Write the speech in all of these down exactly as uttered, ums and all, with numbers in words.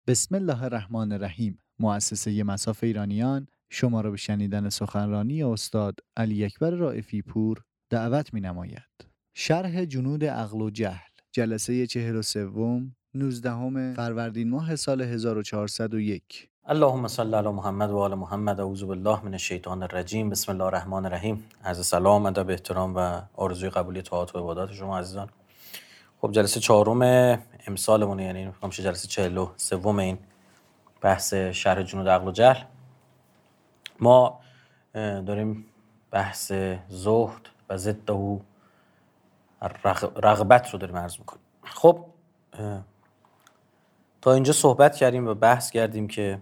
بسم الله الرحمن الرحیم. مؤسسه مصاف ایرانیان شما را به شنیدن سخنرانی استاد علی اکبر رائفی پور دعوت می‌نماید. شرح جنود عقل و جهل، جلسه چهل و سوم، نوزدهم فروردین ماه سال هزار و چهارصد و یک. اللهم صل علی محمد و آل محمد. اعوذ بالله من الشیطان الرجیم. بسم الله الرحمن الرحیم. عرض سلام، ادب، احترام و آرزوی قبولی طاعات و عبادات شما عزیزان. خب جلسه چهارم امسالمون، یعنی میشه جلسه چهل و سوم این بحث شرح جنود عقل و جهل. ما داریم بحث زهد و ضد او رغبت رو داریم عرض میکنیم. خب تا اینجا صحبت کردیم و بحث کردیم که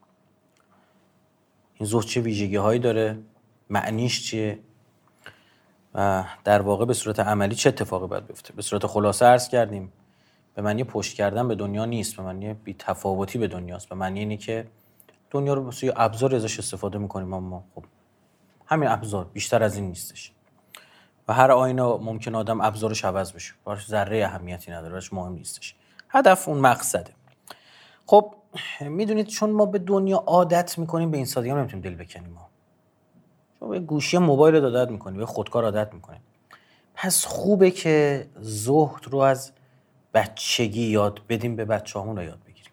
این زهد چه ویژگی هایی داره، معنیش چیه و در واقع به صورت عملی چه اتفاقی باید بیفته. به صورت خلاصه عرض کردیم به معنی پشت کردن به دنیا نیست، به معنی بی تفاوتی به دنیاست، به معنی اینه که دنیا رو مثل یه ابزار ازش استفاده میکنیم، اما خب همین ابزار، بیشتر از این نیستش و هر آینه ممکن آدم ابزارش عوض بشه، براش ذره اهمیتی نداره، براش مهم نیستش. هدف اون مقصده. خب میدونید چون ما به دنیا عادت میکنیم، به این سادگی هم نمیتونیم دل بکنیم. ما شما به گوشی موبایل عادت میکنیم، به خودکار عادت میکنیم. پس خوبه که زهد رو از بچگی یاد بدیم، به بچه‌هامون رو یاد بگیریم.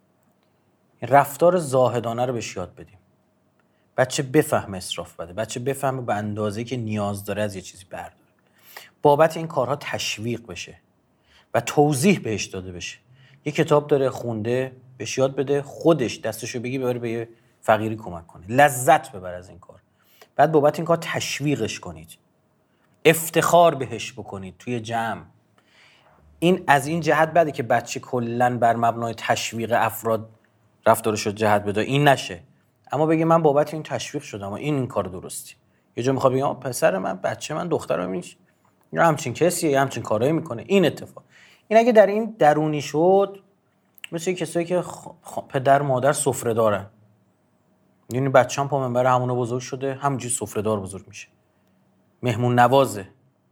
این رفتار زاهدانه رو بهش یاد بدیم. بچه بفهمه اسراف بده، بچه بفهمه به اندازه‌ای که نیاز داره از یه چیزی برداره. بابت این کارها تشویق بشه و توضیح بهش داده بشه. یه کتاب داره خونده، بهش یاد بده، خودش دستشو بگی ببره به یه فقیری کمک کنه، لذت ببر از این کار. بعد بابت این کار تشویقش کنید، افتخار بهش بکنید توی جمع. این از این جهت بده که بچه کلن بر مبنای تشویق افراد رفتارش رو جهت بده، این نشه. اما بگه من بابت این تشویق شدم و این این کار درستی. یه جا میخواد بگه پسر من، بچه من، دخترم میشه یا همچین کسیه، یا همچین کارایی میکنه، این اتفاق. این اگه در این درونی شد، مثل کسایی که خ... خ... پدر مادر سفره دارن، یعنی بچه‌ام پا منبر همونو بزرگ شده، همونجوری سفره دار بزرگ میشه، مهمون نوازه.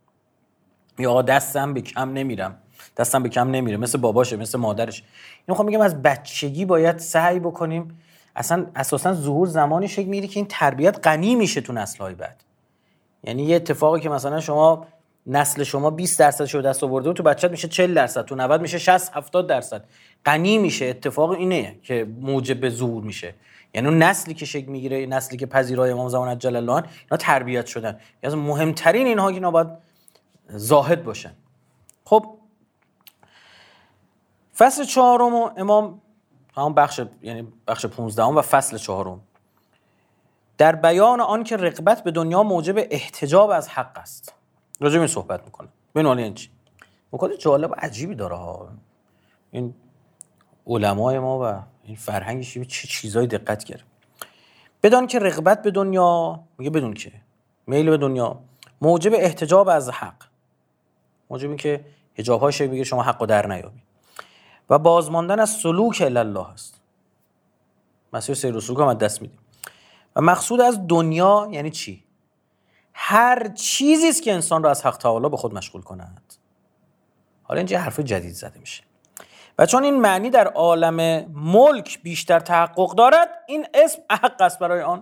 یا آقا دستم به کم نمیرم، دستم به کم نمیره، مثل باباشه، مثل مادرش. این میخوام بگم از بچگی باید سعی بکنیم. اصلا اساسا ظهور زمانی شکل میگیره که این تربیت غنی میشه تو نسل‌های بعد. یعنی یه اتفاقی که مثلا شما نسل شما بیست درصد شو دست آورده و تو بچت میشه چهل درصد، تو نود میشه شصت هفتاد درصد غنی میشه. اتفاق اینه که موجب ظهور میشه. یعنی اون نسلی که شکل میگیره، نسلی که پذیرای امام زمان عجل الله عنه، اینا تربیت شدن. یعنی مهمترین اینها که اینا باید زاهد باشن. خب فصل چهارم امام، همون بخش، یعنی بخش پانزدهم و فصل چهارم، در بیان آن که رغبت به دنیا موجب احتجاب از حق است راجع به این صحبت میکنه. ببین حالا این چی مکالمه جالب و عجیبی داره ها. این علمای ما و این فرهنگش چه چیزایی دقت کرد. بدان که رغبت به دنیا، میگه بدون که میل به دنیا موجب احتجاب از حق، موجب این که حجاب‌های شی میگه شما حقو در نیابی و بازماندن از سلوک الی الله است. مسیر سیر و سلوک هم از دست میدیم. و مقصود از دنیا یعنی چی؟ هر چیزی است که انسان را از حق تعالی به خود مشغول کند. حالا اینجا حرف جدید زده میشه. و چون این معنی در عالم ملک بیشتر تحقق دارد، این اسم حق است برای آن.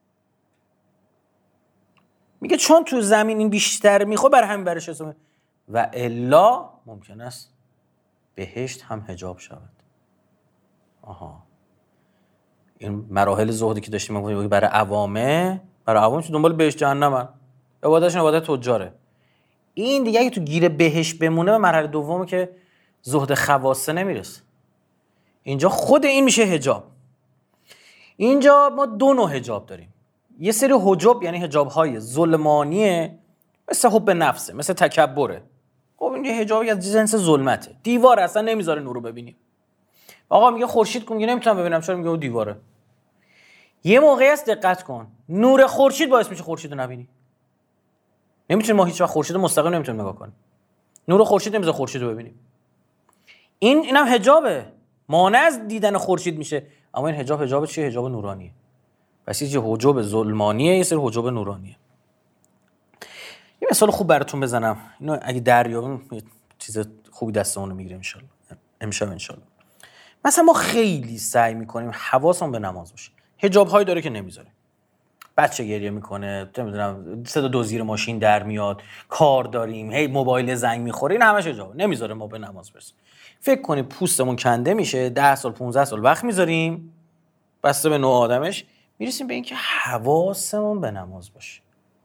میگه چون تو زمین این بیشتر میخواد، بر همین برش اسمه. و الا ممکن است بهشت هم حجاب شود. آها، این مراحل زهدی که داشتیم میگیم برای عوامه، برای عوام چون دنبال بهشت جهنمن، عبادتش عبادت تجاره. این دیگه اگه تو گیر بهشت بمونه، به مرحله دومه که زهد خواصه نمیرسه. اینجا خود این میشه حجاب. اینجا ما دو نوع حجاب داریم. یه سری حجاب یعنی حجاب‌های ظلمانیه، مثل حب نفسه، مثل تکبره. خب این یه حجابی از جنس ظلمته، دیوار اصلا نمیذاره نور رو ببینیم. آقا میگه خورشید کن، میگه نمیتونم ببینم، چرا؟ میگه اون دیواره. یه موقعی است دقت کن، نور خورشید باعث میشه خورشید رو نبینی. نمیتونیم ما هیچ وقت خورشید رو مستقیم نمیتونیم نگاه کنیم. نور خورشید نمیذاره خورشید رو ببینیم. این اینم حجابه، مانع از دیدن خورشید میشه. اما این حجاب حجاب چیه؟ حجاب نورانیه. پس یه حجاب ظلمانیه، یه سری حجاب نورانیه. یه مثال خوب براتون بزنم، اینو اگه دریابیم یه چیز خوبی دستمون رو میگیره ان شاء الله. امشب ان شاء الله. مثلا ما خیلی سعی میکنیم حواسمون به نماز باشه. حجاب هایی داره که نمیذاره، بچه گریه میکنه، نمیدونم صدا دو زیر ماشین در میاد، کار داریم، هی موبایل زنگ میخوره، این همش حجاب نمیذاره ما به نماز برسیم. فکر کنیم پوستمون کنده میشه، ده سال پونزده سال وقت میذاریم بسته به نوع آدمش، میرسیم به اینکه حواسمون به نماز باشه.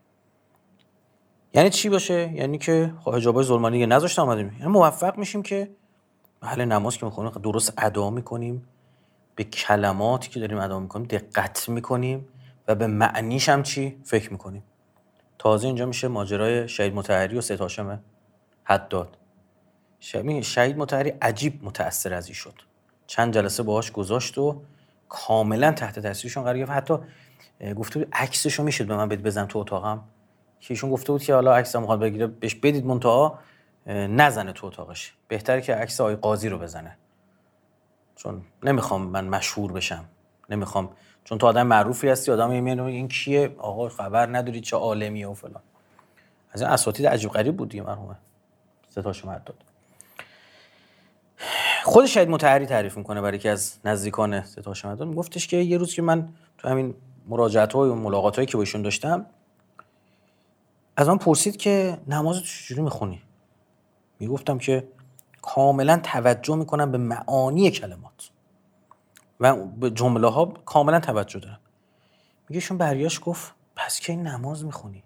یعنی چی باشه؟ یعنی که حجابای ظلمانی نذاشته اومدیم، یعنی موفق میشیم که بله نماز که میخونیم درست ادا میکنیم، به کلماتی که داریم ادا میکنیم دقت میکنیم و به معنیش هم چی فکر میکنیم. تازه اینجا میشه ماجرای شهید مطهری و سید هاشم حداد. شهید مطهری عجیب متأثر از این شد، چند جلسه باهاش گذاشت و کاملا تحت تاثیرشون قرار گرفت. حتی گفته بود عکسشو میشد به من بدید بزنم تو اتاقم، که ایشون گفته بود که حالا عکسم میخواد بگیره بهش بدید منتها نزنه تو اتاقش، بهتره که عکس آقای قاضی رو بزنه، چون نمیخوام من مشهور بشم، نمیخوام، چون تو آدم معروفی هستی، آدم میاد این کیه آقا خبر نداری چه عالمیه و فلان. از این اساتید عجیب غریب بود دیگه مرحومه ستاش مرداد. خود شهید مطهری تعریف میکنه برای یکی از نزدیکان ستاش مرداد، میگفتش که یه روز که من تو همین مراجعات‌ها و ملاقاتایی که با ایشون داشتم، از من پرسید که نماز تو چجوری میخونی؟ میگفتم که کاملا توجه میکنم به معانی کلمات و به جمله ها کاملا توجه دارم. میگه شون بریاش گفت پس که این نماز میخونی؟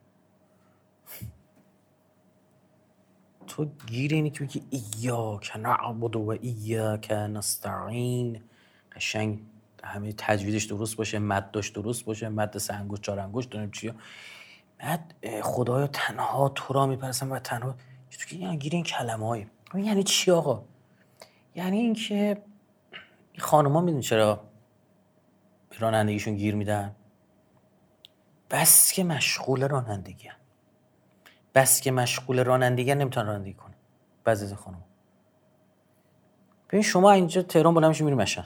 تو گیر اینی که بگی ایاک نعبد و ایاک نستعین، قشنگ همه تجویدش درست باشه، مدش درست باشه، مد سه انگشت چهار انگشت دونیم چیه، بعد خدایا تنها تو را میپرستم و تنها تو که یعنی گیر این کلمه‌ای. یعنی چی آقا؟ یعنی این که خانوما میدونی چرا به رانندگیشون گیر میدن؟ بس که مشغول رانندگی هن. بس که مشغول رانندگی هن نمیتونن رانندگی کنن بعضی از خانوما. ببین شما اینجا تهران بلند میشی میری مشهد،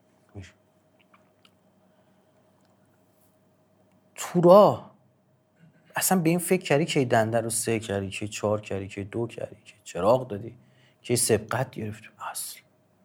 تو راه اصلا به این فکر کردی که دنده رو سه کردی، که چهار کردی، که دو کردی، که چراغ دادی، که سبقت گرفتی؟ اصل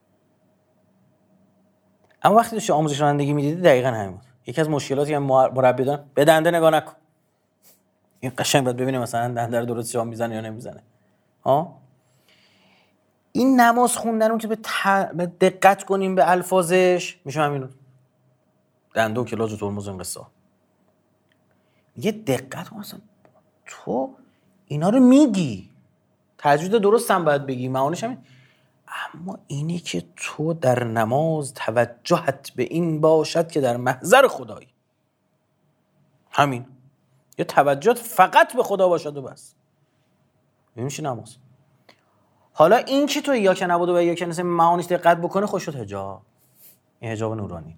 اما وقتی داشتی آموزش رانندگی میدیدی دقیقاً همین بود. یکی از مشکلاتی هم مربی دارن، به دنده نگاه نکن. این قشنگ باید ببینه مثلا دنده رو درست جا میزنه یا نمیزنه. ها این نماز خوندن اون که به, ت... به دقت کنیم به الفاظش میشه همین دنده و کلاج و ترمز این قصه. یه دقت مثلا تو اینا رو میگی، تجوید درست هم باید بگی، معانیش همین، اما اینی که تو در نماز توجهت به این باشد که در محضر خدایی، همین یا توجهت فقط به خدا باشد و بس، این میشه نماز. حالا این که تو یا که نبود و یا که نسیم معانیش دقت بکنه خوش شد حجاب، این حجاب نورانی.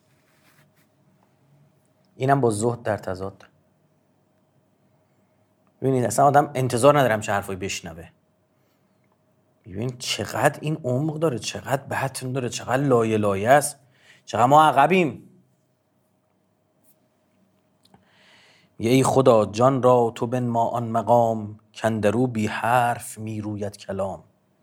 اینم با زهد در تضاد. ببینید اصلا آدم انتظار ندارم چه حرفایی بشنوه. ببین چقدر این عمق داره، چقدر بطن داره، چقدر لایه لایه است، چقدر ما عقبیم. یه ای خدا جان را تو بن ما آن مقام، کندرو بی حرف می روید کلام.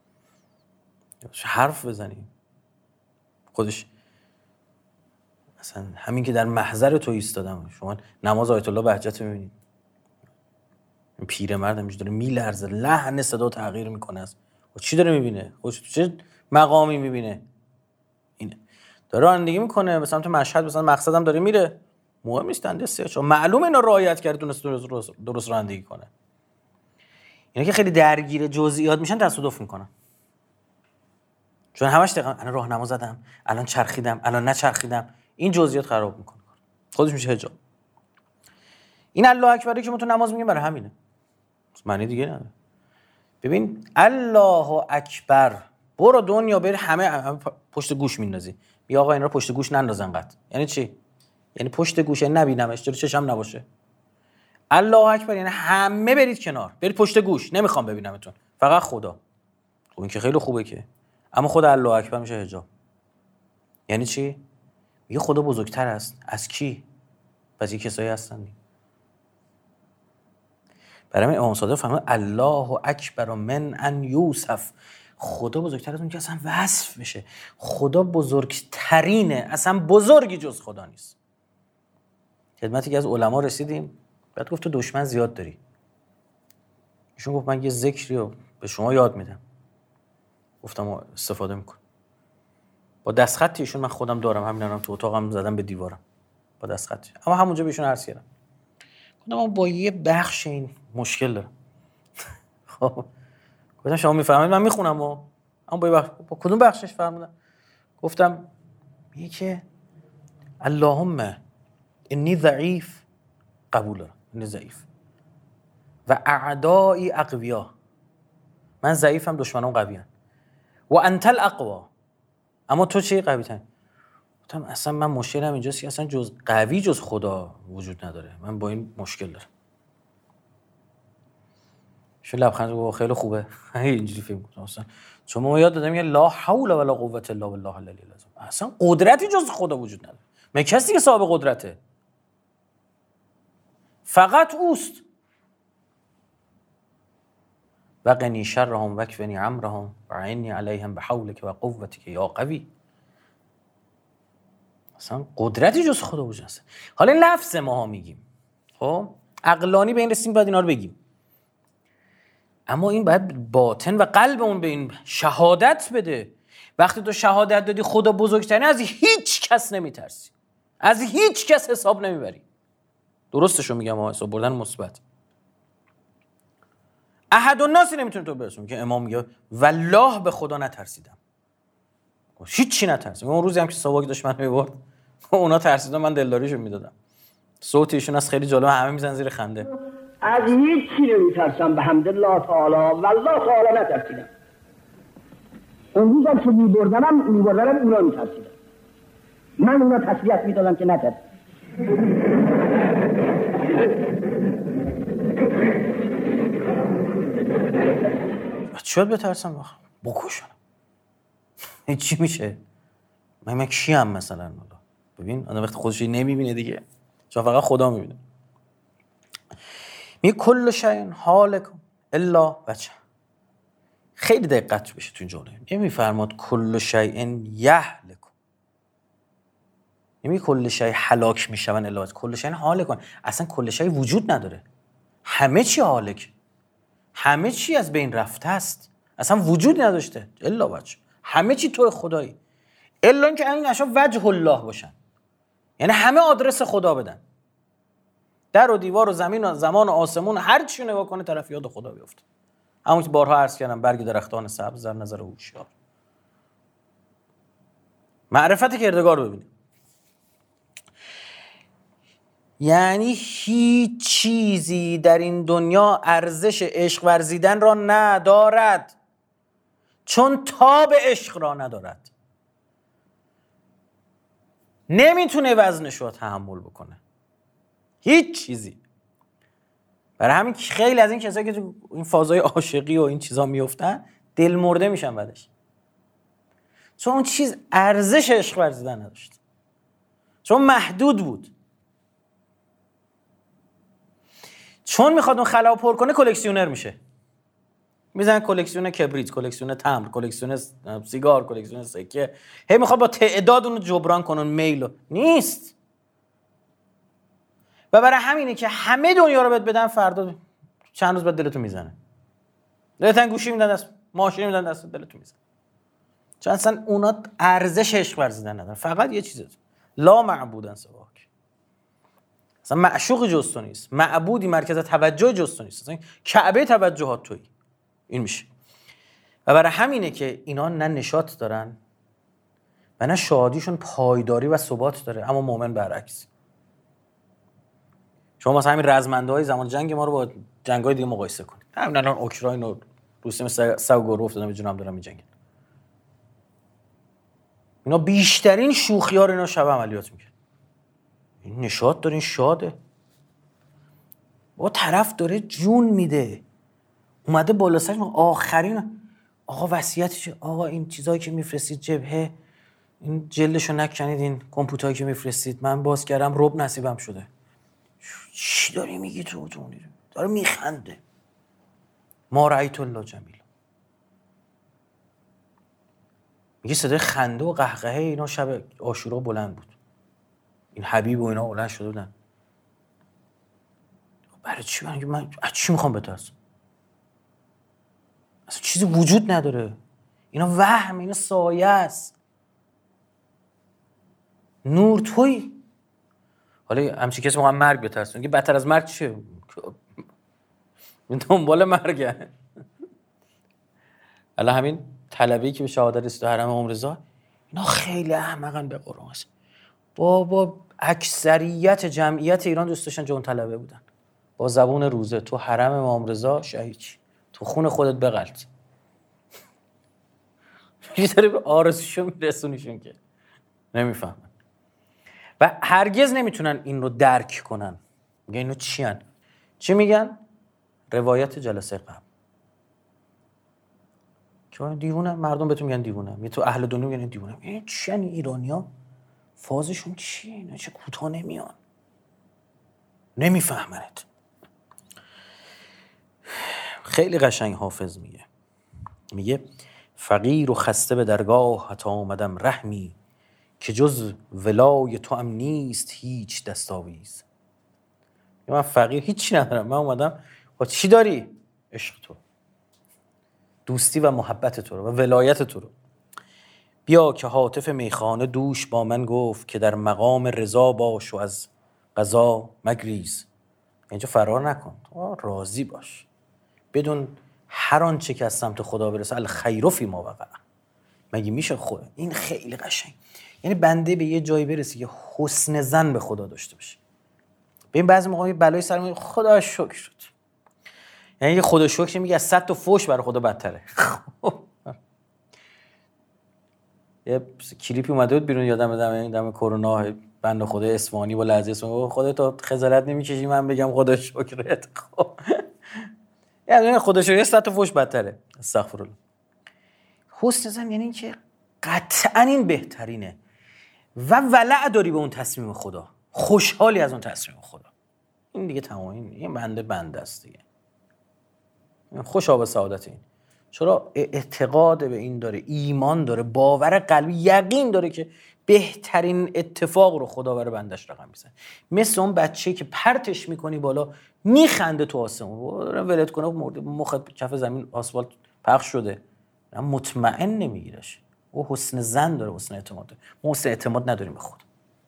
حرف بزنیم خودش مثلا همین که در محضر تو ایستادم. شما نماز آیت الله بهجت رو میبینید، این پیرمرد همینجوری داره میلرزه، لحن صدا تغییر میکنه. است و چی داره میبینه؟ خودش چه مقامی میبینه؟ اینه داره رانندگی میکنه مثلا تو مشهد، مثلا مقصدم داره میره، مهم نیست دنده سه چون معلومه اینا رعایت کرده تونست درست درست رانندگی کنه. اینا که خیلی درگیر جزئیات میشن تصادف میکنن، چون همش دقیقاً الان راهنما زدم، الان چرخیدم، الان نچرخیدم، این جزئیات خراب میکنه خودش میشه حجاب. این الله اکبری که ما تو نماز میگیم برای همینه، معنی دیگه نداره. ببین الله اکبر، برو دنیا بری همه, همه پشت گوش میندازی، بیا آقا این رو پشت گوش نندازن قط. یعنی چی؟ یعنی پشت گوش یعنی نبینمش، جلوی چشم نباشه. الله اکبر یعنی همه برید کنار، برید پشت گوش، نمیخوام ببینمتون، فقط خدا. اون که خیلی خوبه که، اما خود الله اکبر میشه حجاب. یعنی چی؟ میگه خدا بزرگتر است از کی؟ پس یه کسایی هستن. برای من امام صادق فرمود الله اکبر من ان یوسف، خدا بزرگتر از اون که اصلا وصف بشه. خدا بزرگترینه، اصلا بزرگی جز خدا نیست. خدمتی که از علما رسیدیم، بعد گفت تو دشمن زیاد داری. ایشون گفت من یه ذکری رو به شما یاد میدم. گفتم استفاده میکن. با دستخطی ایشون من خودم دارم، همین الان تو اتاقم زدم به دیوارم با دستخطی، اما همونجا بهشون عرض کردم گفتم من با یه بخش این مشکل دارم. خب گفتم شما میفهمید من میخونم و اما با, بخش... با کدوم بخشش فرمودن؟ گفتم میگه که اللهم انی ضعیف، قبول دارم انی ضعیف و اعدایی اقویا، من ضعیفم دشمنام قویان، و انت الاقوا، اما تو چی قوی تن؟ گفتم اصلا من مشکلم اینجاست که اصلا جز قوی جز خدا وجود نداره، من با این مشکل دارم. شو لبخند گفت خیلی خوبه اینجوری فکر می‌کنم اصلا چون ما یاد دادم میگه لا حول ولا قوه الا بالله العلی العظیم، اصلا قدرتی جز خدا وجود نداره، من کسی که صاحب قدرته فقط اوست. و قنی شرهم و کفنی امرهم و عینی علیهم بحولک و قوتک یا قوی، اصلا قدرتی جز خدا وجود نداره. حالا این لفظ ماها میگیم، خب عقلانی به این رسیم باید اینا رو بگیم، اما این باید باطن و قلبمون به این شهادت بده. وقتی تو شهادت دادی خدا بزرگترینه، از هیچ کس نمیترسی، از هیچ کس حساب نمیبری. درستشو میگم، ها حساب بردن مثبت. احد الناسی نمیتونه تو برسون که امام میگه والله به خدا نترسیدم، هیچ چی نترسیدم. اون روزی هم که سواک داشت من میبرد اونا ترسیدن، من دلداریشو میدادم. صوتیشون از خیلی جالب، همه میزنن زیر خنده. از هیچ چی نمیترسم به حمد الله تعالی، والله تعالی نترسیدم. اون روزم که میبردنم میبردنم اونا میترسیدن، من اونا تسلیت میدادم که نترسیدم. چیت بترسم؟ بکشم. این چی میشه؟ من من کیم مثلا؟ ببین آدم وقتی خودش نمیبینه دیگه، چون فقط خدا میبینه. می کل شیء هالک الا وجه. خیلی دقت بشه تو این جمله. نمیفرماد کل شیء یهلک، نمی کل شیء هلاک میشون الا وجه. کل شیء هالک، اصلا کل شیء وجود نداره، همه چی هالک، همه چی از بین رفته است، اصلا وجود نداشته الا وجه. همه چی تو خدایی، الا اینکه این اشیا وجه الله باشن، یعنی همه آدرس خدا بدن. در و دیوار و زمین و زمان و آسمون هر چی نگاه کنه طرف یاد خدا بیفته. همون که بارها عرض کردم، برگ درختان سبز در نظر هوشیار. معرفت کردگار ببینید، یعنی هیچ چیزی در این دنیا ارزش عشق ورزیدن را ندارد، چون تاب عشق را ندارد، نمیتونه وزنش رو تحمل بکنه، هیچ چیزی. برای همین خیلی از این کسایی که تو این فازهای عاشقی و این چیزا میفتن دل مرده میشن بعدش، چون اون چیز ارزش عشق ورزیدن نداشت، چون محدود بود. چون میخواد اون خلا پر کنه کلکسیونر میشه، میزنن کلکسیون کبریت، کلکسیون تمر، کلکسیون سیگار، کلکسیون سکه، هی میخواد با تعداد اون جبران کنن. میل نیست. و برای همینه که همه دنیا رو بهت بدن، فردا چند روز بعد دلتو میزنه. دلتن گوشی میدن دست، ماشین میدن دست، دلتو میزنه. چون اصلا اونا ارزش عشق ورزیدن ندارن، فقط یه چیزه، لا معبودن سواک. اصلا معشوق جز تو نیست، معبودی مرکز توجه جز تو نیست، اصلا کعبه توجهات تویی. این میشه. و برای همینه که اینا نه نشاط دارن و نه شادیشون پایداری و ثبات داره، اما مومن برعکس. شما مثلا همین رزمنده‌های زمان جنگ ما رو با جنگ‌های دیگه مقایسه کنید. همین الان اوکراین و روسیه مثل سوگورو افتادن به جناب دارن می‌جنگن. اینا بیشترین شوخی‌ها رو اینا شب عملیات میکنن. این نشاط داره، این شاده. با طرف داره جون میده. اومده بالا سرش آخرین آقا وصیتش، آقا این چیزایی که میفرستید جبهه، این جلدشو نکنید، این کامپیوترایی که میفرستید من باز کردم رب نصیبم شده. چی داری میگی تو؟ داره میخنده. ما رأیت الله جمیل. میگه صدای خنده و قهقهه اینا شب عاشورا بلند بود. این حبیب و اینا بلند شده بودن. برای چی؟ من من از چی میخوام بترسم؟ اصلا چیزی وجود نداره. اینا وهم، اینا سایه است. نور توی. حالا همچی کسی موقع مرگ بترسون که بدتر از مرگ چیه؟ این دنبال مرگه. الان همین طلبه‌ای که به شهادت رسید حرم امام رضا، اینا خیلی احمقن به قرآن. بابا اکثریت جمعیت ایران دوست داشتن جون طلبه بودن. با زبون روزه تو حرم امام رضا شهید چی؟ تو خون خودت بغلط. یه طرف آرزوشو میرسونیشون که نمیفهمن و هرگز نمیتونن این رو درک کنن. میگن اینو چی هن؟ چی میگن؟ روایت جلسه قبل. که دیوونه، مردم بهتون میگن دیوونه، می تو اهل دنیا میگن دیوونه. این چی هن ایرانیا؟ فازشون چیه؟ اینا چه کوتاه نمیان، نمیفهمنت. خیلی قشنگ حافظ میگه، میگه فقیر و خسته به درگاه حتی آمدم رحمی، که جز ولای تو هم نیست هیچ دستاویز. من فقیر هیچی ندارم، من اومدم با چی داری؟ عشق تو، دوستی و محبت تو رو و ولایت تو رو. بیا که هاتف میخانه دوش با من گفت، که در مقام رضا باش و از قضا مگریز. اینجا فرار نکن، راضی باش، بدون هر آنچه که از سمت خدا برسه الخیر فی ما وقع. مگه میشه خود؟ این خیلی قشنگ. یعنی بنده به یه جایی برسه که حسن ظن به خدا داشته باشه. ببین بعضی موقع بلای سر میاد خدا شکر شد، یعنی خدا شکر میگه از صد تا فوش برای خدا بدتره. یه کلیپی اومده بود بیرون، یادم دم دم کرونا، بنده خدا اصفهانی با لهجه اصفهانی، خودت خجالت نمیکشی من بگم خدا شکرت؟ خب یعنی خدا شکر صد تا فوش بدتره. استغفرالله. حسن ظن یعنی اینکه قطعاً این بهترینه و ولع داری به اون تصمیم خدا، خوشحالی از اون تصمیم خدا. این دیگه تمام، این بنده بنده است دیگه. خوشا به سعادت این. چرا؟ اعتقاد به این داره، ایمان داره، باور قلبی، یقین داره که بهترین اتفاق رو خدا برای بندش رقم میزنه. مثل اون بچه‌ای که پرتش میکنی بالا میخنده تو آسمون، ولت کنه مرده، مخت کف زمین آسفالت پخش شده، مطمئن نمیگیرش. او حسن ظن داره، حسن اعتماد داره. ما حسن اعتماد نداریم به خود.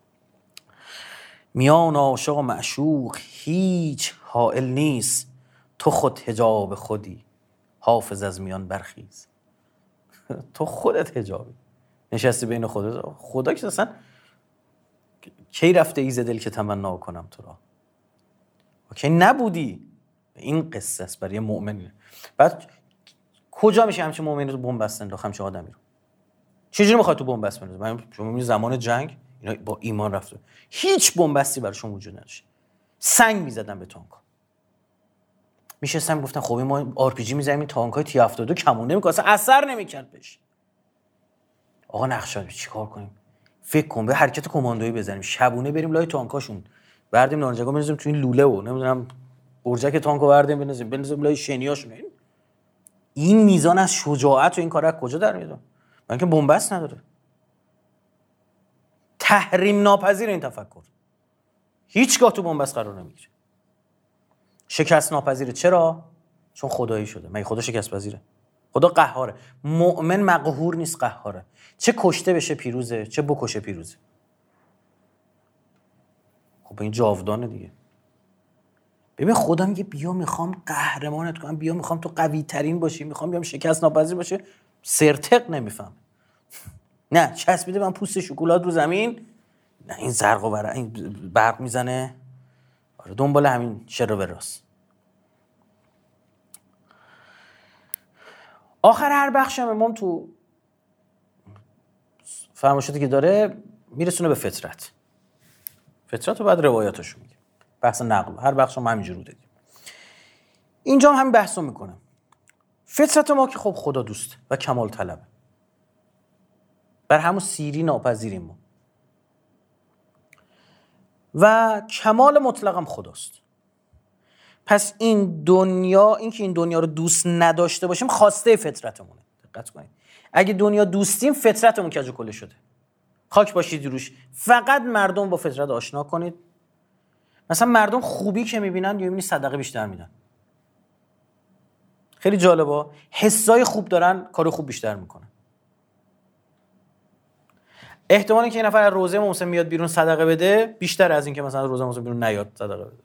میان عاشق و معشوق هیچ حائل نیست، تو خود حجاب خودی حافظ از میان برخیز. تو خودت حجابی، نشستی بین خودت خدا که اصلا کی رفته ایز دل که تمنا کنم تو را، کی نبودی. این قصه است برای مؤمن. بعد کجا میشه همچین مؤمنی رو بمب بستن داخل همچین آدمی رو؟ چجوری میخواد تو بمب بس بندازه؟ من شما میبینید زمان جنگ اینا با ایمان رفته، هیچ بمبستی براشون وجود نداشت، سنگ میزدن به تانک. میشستم گفتن خب ما آر پی جی میزنیم این تانکای تی هفتاد و دو کمون نمیکنه، اصلا اثر نمیکرد بهش. آقا نقشه چیکار کنیم؟ فکر کن به حرکت کماندویی بزنیم، شبونه بریم لای تانکاشون، بردیم نارنجگا بنزیم تو این لوله و نمیدونم برجک تانکو بردیم بنزیم بنزیم لای شنیاشون. این میزان از شجاعت و این کارا کجا در میاد؟ من که بنبست نداره. تحریم ناپذیر این تفکر، هیچگاه تو بنبست قرار نمیگیره. شکست ناپذیره. چرا؟ چون خدایی شده. مگه خدا شکست پذیره؟ خدا قهاره. مؤمن مقهور نیست، قهاره. چه کشته بشه پیروزه، چه بکشه پیروزه. خب این جاودانه دیگه. ببین خدا میگه بیا میخوام قهرمانت کنم، بیا میخوام تو قوی ترین باشی، میخوام بیام شکست ناپذیر باشه. سرتق نمیفهم. نه چسبیده من پوست شکلات رو زمین، نه این زرق و برق این برق میزنه. آره دنبال همین شر و وراست. آخر هر بخش هم امام تو فرمایشاتی که داره میرسونه به فطرت. فطرت رو بعد روایاتشو میگه. بحث نقل هر بخش هم همینجوری دادیم. اینجا هم همین بحثو میکنم. فطرت ما که خب خدا دوست و کمال طلبه. بر همون سیری ناپذیریم ما. و کمال مطلقم خداست. پس این دنیا، این که این دنیا رو دوست نداشته باشیم خواسته فطرتمونه. دقت کنید. اگه دنیا دوستیم فطرتمون کج و کوله شده. خاک باشید روش. فقط مردم با فطرت آشنا کنید. مثلا مردم خوبی که میبینن یا میبینی صدقه بیشتر میدن. خیلی جالبه. حسای خوب دارن کار خوب بیشتر میکنن. احتمالی که این نفر از روزه محسن میاد بیرون صدقه بده بیشتر از این که مثلا روزه محسن بیرون نیاد صدقه بده.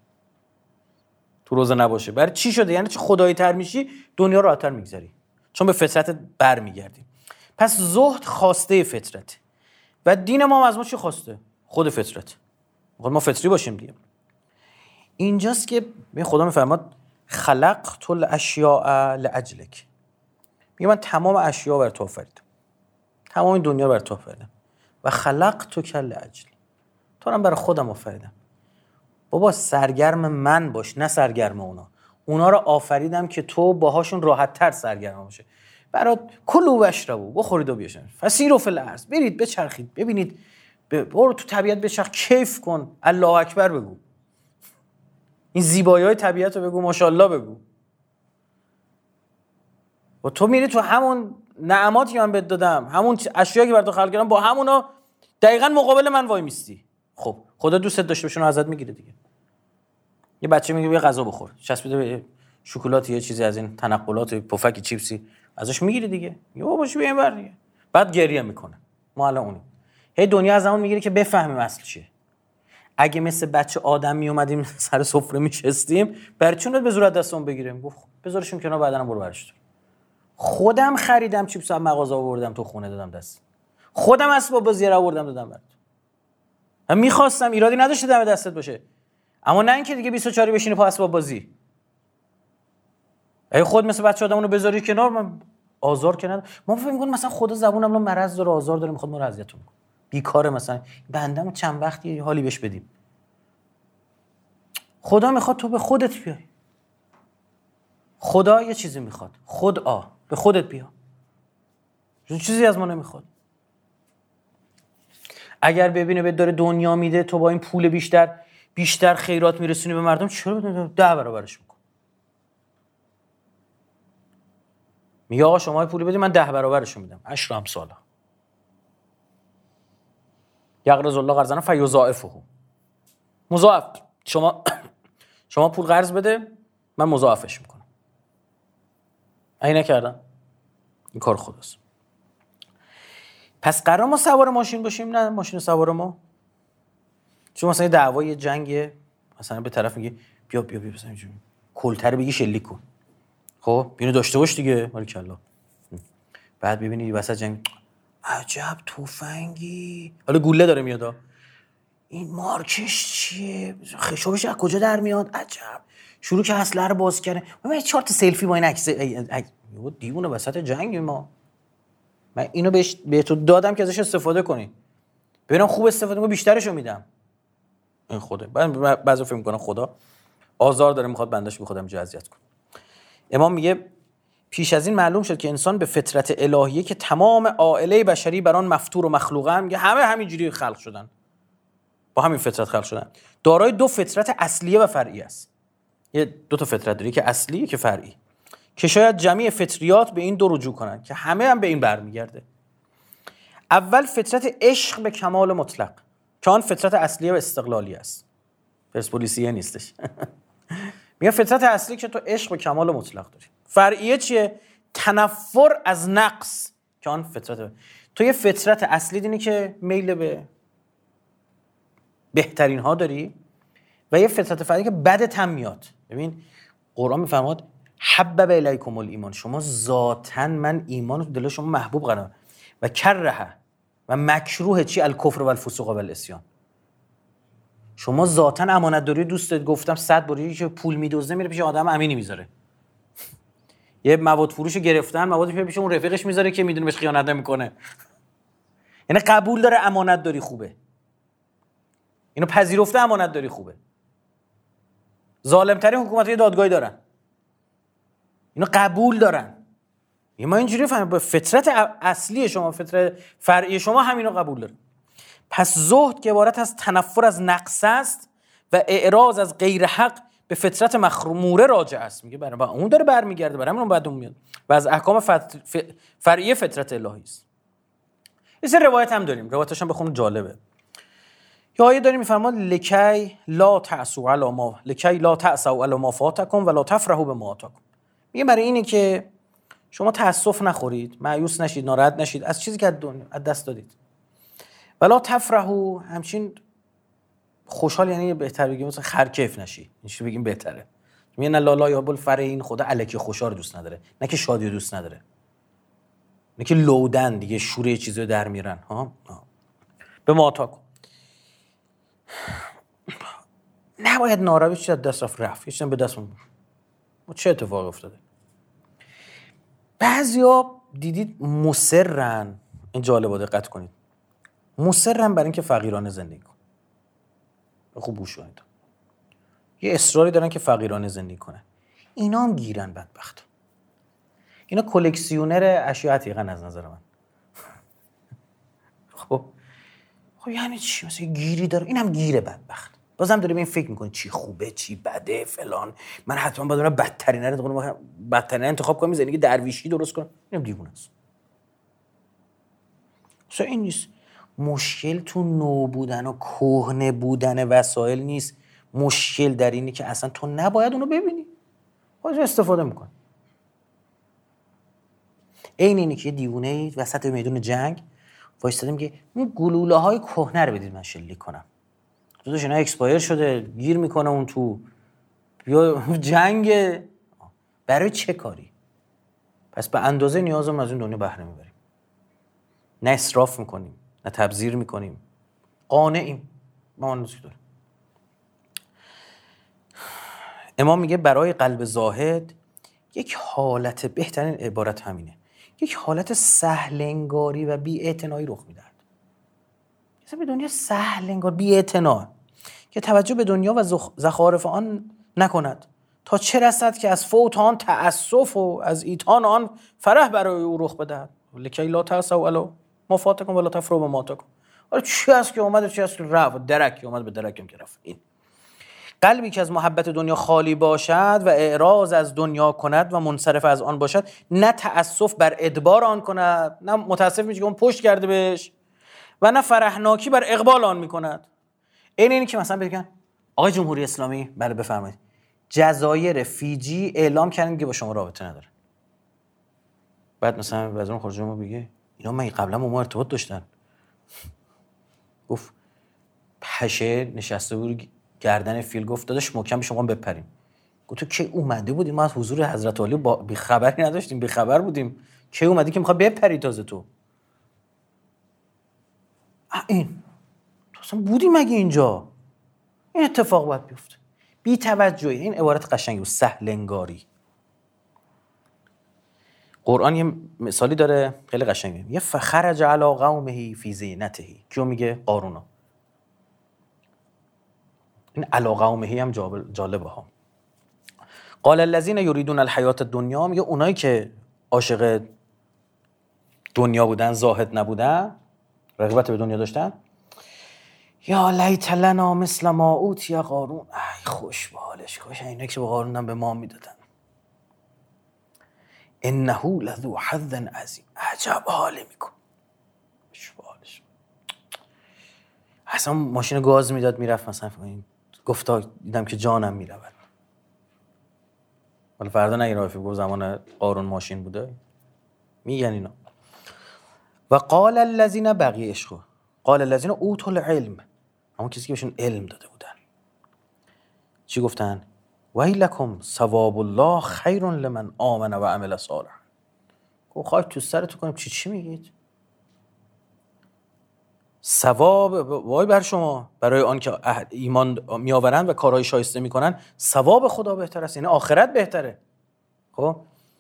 تو روزه نباشه. برای چی شده؟ یعنی چه خدایی تر میشی دنیا رو راحت‌تر میگذری. چون به فطرت برمیگردی. پس زهد خواسته فطرت. و دین ما از ما چی خواسته؟ خود فطرت. ما فطری باشیم دیگه. اینجاست که خدا میفرماد خلقت الاشیاء لاجلک. میگه من تمام اشیا بر تو آفریدم. تمام این دنیا بر تو آفریدم. و خلقتک لاجلی. تو رو برای خودم آفریدم. بابا سرگرم من باش نه سرگرم اونا. اونا رو آفریدم که تو باهاشون راحت تر سرگرم باشه. برات کلوا و اشربوا بخورید و بیاشن. فسیروا فی الارض. برید بچرخید ببینید برو تو طبیعت بچرخ کیف کن الله اکبر بگو. این زیبایی‌های طبیعت رو بگو ماشاءالله بگو. و تو میری تو همون نعماتی که من بهت دادم همون اشیایی که برات خلق کردم با همونا دقیقاً مقابل من وای میستی. خب خدا دوستت داشته باشه ازت میگیره دیگه. یه بچه میگه بیا غذا بخور چسبیده به شکلات یه چیزی از این تنقلات پفک چیپسی ازش میگیره دیگه. یه باباش بیا اینور دیگه. بعد گریه میکنه. ما الان اونیم. هی دنیا از همون میگیره که بفهمیم اصل چیه. اگه مثل بچه آدم می اومدیم سر سفره میشستیم برای چون به زورت دستمون بگیریم گفت بذارشون کنار بعداً برو برش. خودم خریدم چیپس از مغازه آوردم تو خونه دادم دست. خودم اسباب بازی رو آوردم دادم برات. من می‌خواستم ایرادی نداشته دم دستت باشه. اما نه اینکه دیگه بیست و چهار بشینی پا اسباب بازی. اگه خود مثل بچه آدمونو بذاری کنار من آزار که ندارم. ما فکر می‌کنیم مثلا خدا زبونم رو مرض داره آزار داره میخواد ما رو اذیت کنه. بیکاره مثلا بنده‌مو چند وقتی حالی بهش بدیم. خدا میخواد تو به خودت بیای. خدا یه چیزی میخواد. خدا به خودت بیا. چیزی از ما نمیخواد. اگر ببینه بهت داره دنیا میده تو با این پول بیشتر بیشتر خیرات میرسونی به مردم چرا ده برابرش میکن؟ میگه آقا شما پول بدید من ده برابرشو میدم. عشر امثاله. یقرض الله قرضا فیضاعفه. مضاعف. شما شما پول قرض بده من مضاعفش میکنم. این نکردم. این کار خداست. پس قرار ما سوار ماشین باشیم نه ماشین سوار ما. چون مثلا دعوای جنگ مثلا به طرف میگه بیا بیا بیا مثلا اینجوری کلتر بگی شلیک کن. خب اینو داشته باش دیگه مالک الله. بعد ببینی وسط جنگ عجب تفنگی حالا گوله داره میاد این مارکش چیه خشابش از کجا در میاد عجب شروع که اسلحه رو باز کنه من چهار تا سلفی با این عکس دیوونه وسط جنگ ما من اینو بهش به تو دادم که ازش استفاده کنی ببینم خوب استفاده کنم بیشترشو میدم این خوده بعد بعضی فکر میکنن خدا آزار داره میخواد بندش به خودم اذیت کنه. امام میگه پیش از این معلوم شد که انسان به فطرت الهیه که تمام عائله بشری بر آن مفطور و مخلوقه میگه همه همینجوری خلق شدن با همین فطرت خلق شدن دارای دو فطرت اصلیه و فرعی است. یه دو تا فطرت داره که اصلی که فرعی که شاید جمعی فطریات به این دو رجوع کنن که همه هم به این برمیگرده. اول فطرت عشق به کمال مطلق که آن فطرت اصلیه و استقلالی است. پرسپولیسیه نیستش. میگه فطرت اصلی که تو عشق به کمال مطلق داری. فرعیه چیه؟ تنفر از نقص که آن فطرت تو یه فطرت اصلی دینی که میل به بهترین ها داری و یه فطرت فرعی که بدت هم میاد. ببین قرآن میفرماد حبب الیکم الایمان شما ذاتاً من ایمان رو تو دل شما محبوب قرار و کره و مکروه چی الکفر و الفسوق و العصیان شما ذاتاً امانت داری دوستت گفتم صد باری که پول میدزده میره پیش آدم امینی میذاره یه مواد فروشو گرفتن مواد پیش اون رفیقش میذاره که میدونه بهش خیانت نمیکنه یعنی قبول داره امانت داری خوبه اینو پذیرفته امانت داری خوبه ظالم ترین حکومت‌های دادگاهی دارن اینو قبول دارن یه ما اینجوری فهمیم با فطرت اصلی شما فطرت فرعی شما همینو قبول داره. پس زهد که عبارت از تنفر از نقص است و اعراض از غیر حق به فطرت مخموره راجع است. میگه برای اون داره برمیگرده، برای همون بعد اون میاد و از احکام فت... ف... فرعی فطرت الهی است. این روایت هم داریم، روایتش هم بخونید جالبه. یا آیه داریم میفرماد لکی لا تعسوا علی ما لکی لا تعسوا علی ما فاتکم ولا تفرحوا بما آتاکم. میگه برای اینه که شما تاسف نخورید، مایوس نشید، ناراحت نشید از چیزی که از دنیا از دست دادید. ولا تفرحوا، همچین خوشحال یعنی بهتر بگیم مثلا خرکیف نشی، اینجوری بگیم بهتره. میگه نه لا لا یا بل فرح، این خدا الکی خوشحال دوست نداره، نه که شادی دوست نداره، نه که لودن دیگه شوره چیزو در میرن ها. به ما آتاکم نباید ناراحت چیز از دست رفت رفت یه چیزی به دست اون چه اتفاقی افتاده. بعضیا دیدید مصرن، این جالبه دقت کنید، مصرن برای اینکه فقیرانه زندگی کنن. خوب گوش کنید، یه اصراری دارن که فقیرانه زندگی کنن. اینا هم گیرن بدبخت. اینا کلکسیونر اشیاء عتیقن از نظر من. خب خب یعنی چی؟ مثلا گیری داره، اینم گیره بدبخت. بازم داره به این فکر میکنه چی خوبه چی بده فلان، من حتما باید اون بدترینه رو انتخاب بدترینه انتخاب کنم، زندگی درویشی درست کنم. اینم دیوونه است. اصلا این نیست. مشکل تو نو بودن و کهنه بودن وسایل نیست، مشکل در اینه که اصلا تو نباید اونو ببینی، باید استفاده میکنی. این اینه که دیوونه وسط میدون جنگ وایستاده میگه اون گلوله های کهنه رو بدید من شلیک کنم. داداش اینا اکسپایر شده، گیر میکنه اون تو، یا جنگ برای چه کاری؟ پس به اندازه نیازمون از اون دنیا بهره میبریم، نه اسراف میکنیم، نه تبذیر میکنیم، قانعیم. ما اون چیزی داریم. امام میگه برای قلب زاهد یک حالت، بهترین عبارت همینه، یک حالت سهلنگاری و بی‌اعتنایی رخ میدهد. مثلا به دنیا سهلنگار، بی‌اعتنا، که توجه به دنیا و زخارف آن نکند، تا چه رسد که از فوت آن تأسف و از ایتان آن فرح برای او رخ بدهد. لکی لا تأسوا علی ما فاتکم ولا تفرحوا بما آتاکم. آره چی هست که اومد، چی هست که رفت، درک اومد به درکم که رفت. این قلبی که از محبت دنیا خالی باشد و اعراض از دنیا کند و منصرف از آن باشد، نه تأسف بر ادبار آن کند، نه متاسف میشه که اون پشت کرده بهش، و نه فرحناکی بر اقبال آن میکند. این اینی که مثلا بگن آقای جمهوری اسلامی، بله بفرمایید، جزایر فیجی اعلام کردن که با شما رابطه نداره. بعد مثلا وزیر خارجه ما بگه اینا من قبلا با ما ارتباط داشتن. گفت پشه نشسته بود گردن فیل، گفت داداش محکم به شما بپریم. گفت تو کی اومده بودی؟ ما از حضور حضرت علی با بی خبری نداشتیم، بی خبر بودیم. کی اومدی که میخواد بپری تازه تو؟ این تو اصلا بودی مگه اینجا؟ این اتفاق باید بیفته. بی توجهی. این عبارت قشنگی بود، سهلنگاری. قرآن یه مثالی داره خیلی قشنگه، یه فخرج علی قومه فی زینته. کیو میگه؟ قارونا. این علی قومه هم جالبه ها. قال الذين يريدون الحیات الدنیا، میگه اونایی که عاشق دنیا بودن، زاهد نبودن، رغبت به دنیا داشتن، یا لیت لنا مثل ما اوتی قارون، ای خوش به حالش، کاش اینا که به قارون هم به ما میدادن. انه لذو حظ عظیم، عجب حالی میکن، خوش به حالش. اصلا ماشین گاز میداد میرفت، مثلا گفتا دیدم که جانم میرود. ولی فردا نگی رافی گفت زمان قارون ماشین بوده، میگن اینا. و قال الذين بقی عشق، قال الذين اوتوا العلم، همون کسی که بهشون علم داده بودن، چی گفتن؟ ویلکم ثواب الله خیر لمن آمن و عمل صالحا. گفت خواهید تو سرتون کنیم چی چی میگید؟ ثواب وای بر شما برای آن که ایمان میآورند و کارهای شایسته میکنن، ثواب خدا بهتر است، یعنی آخرت بهتره. خب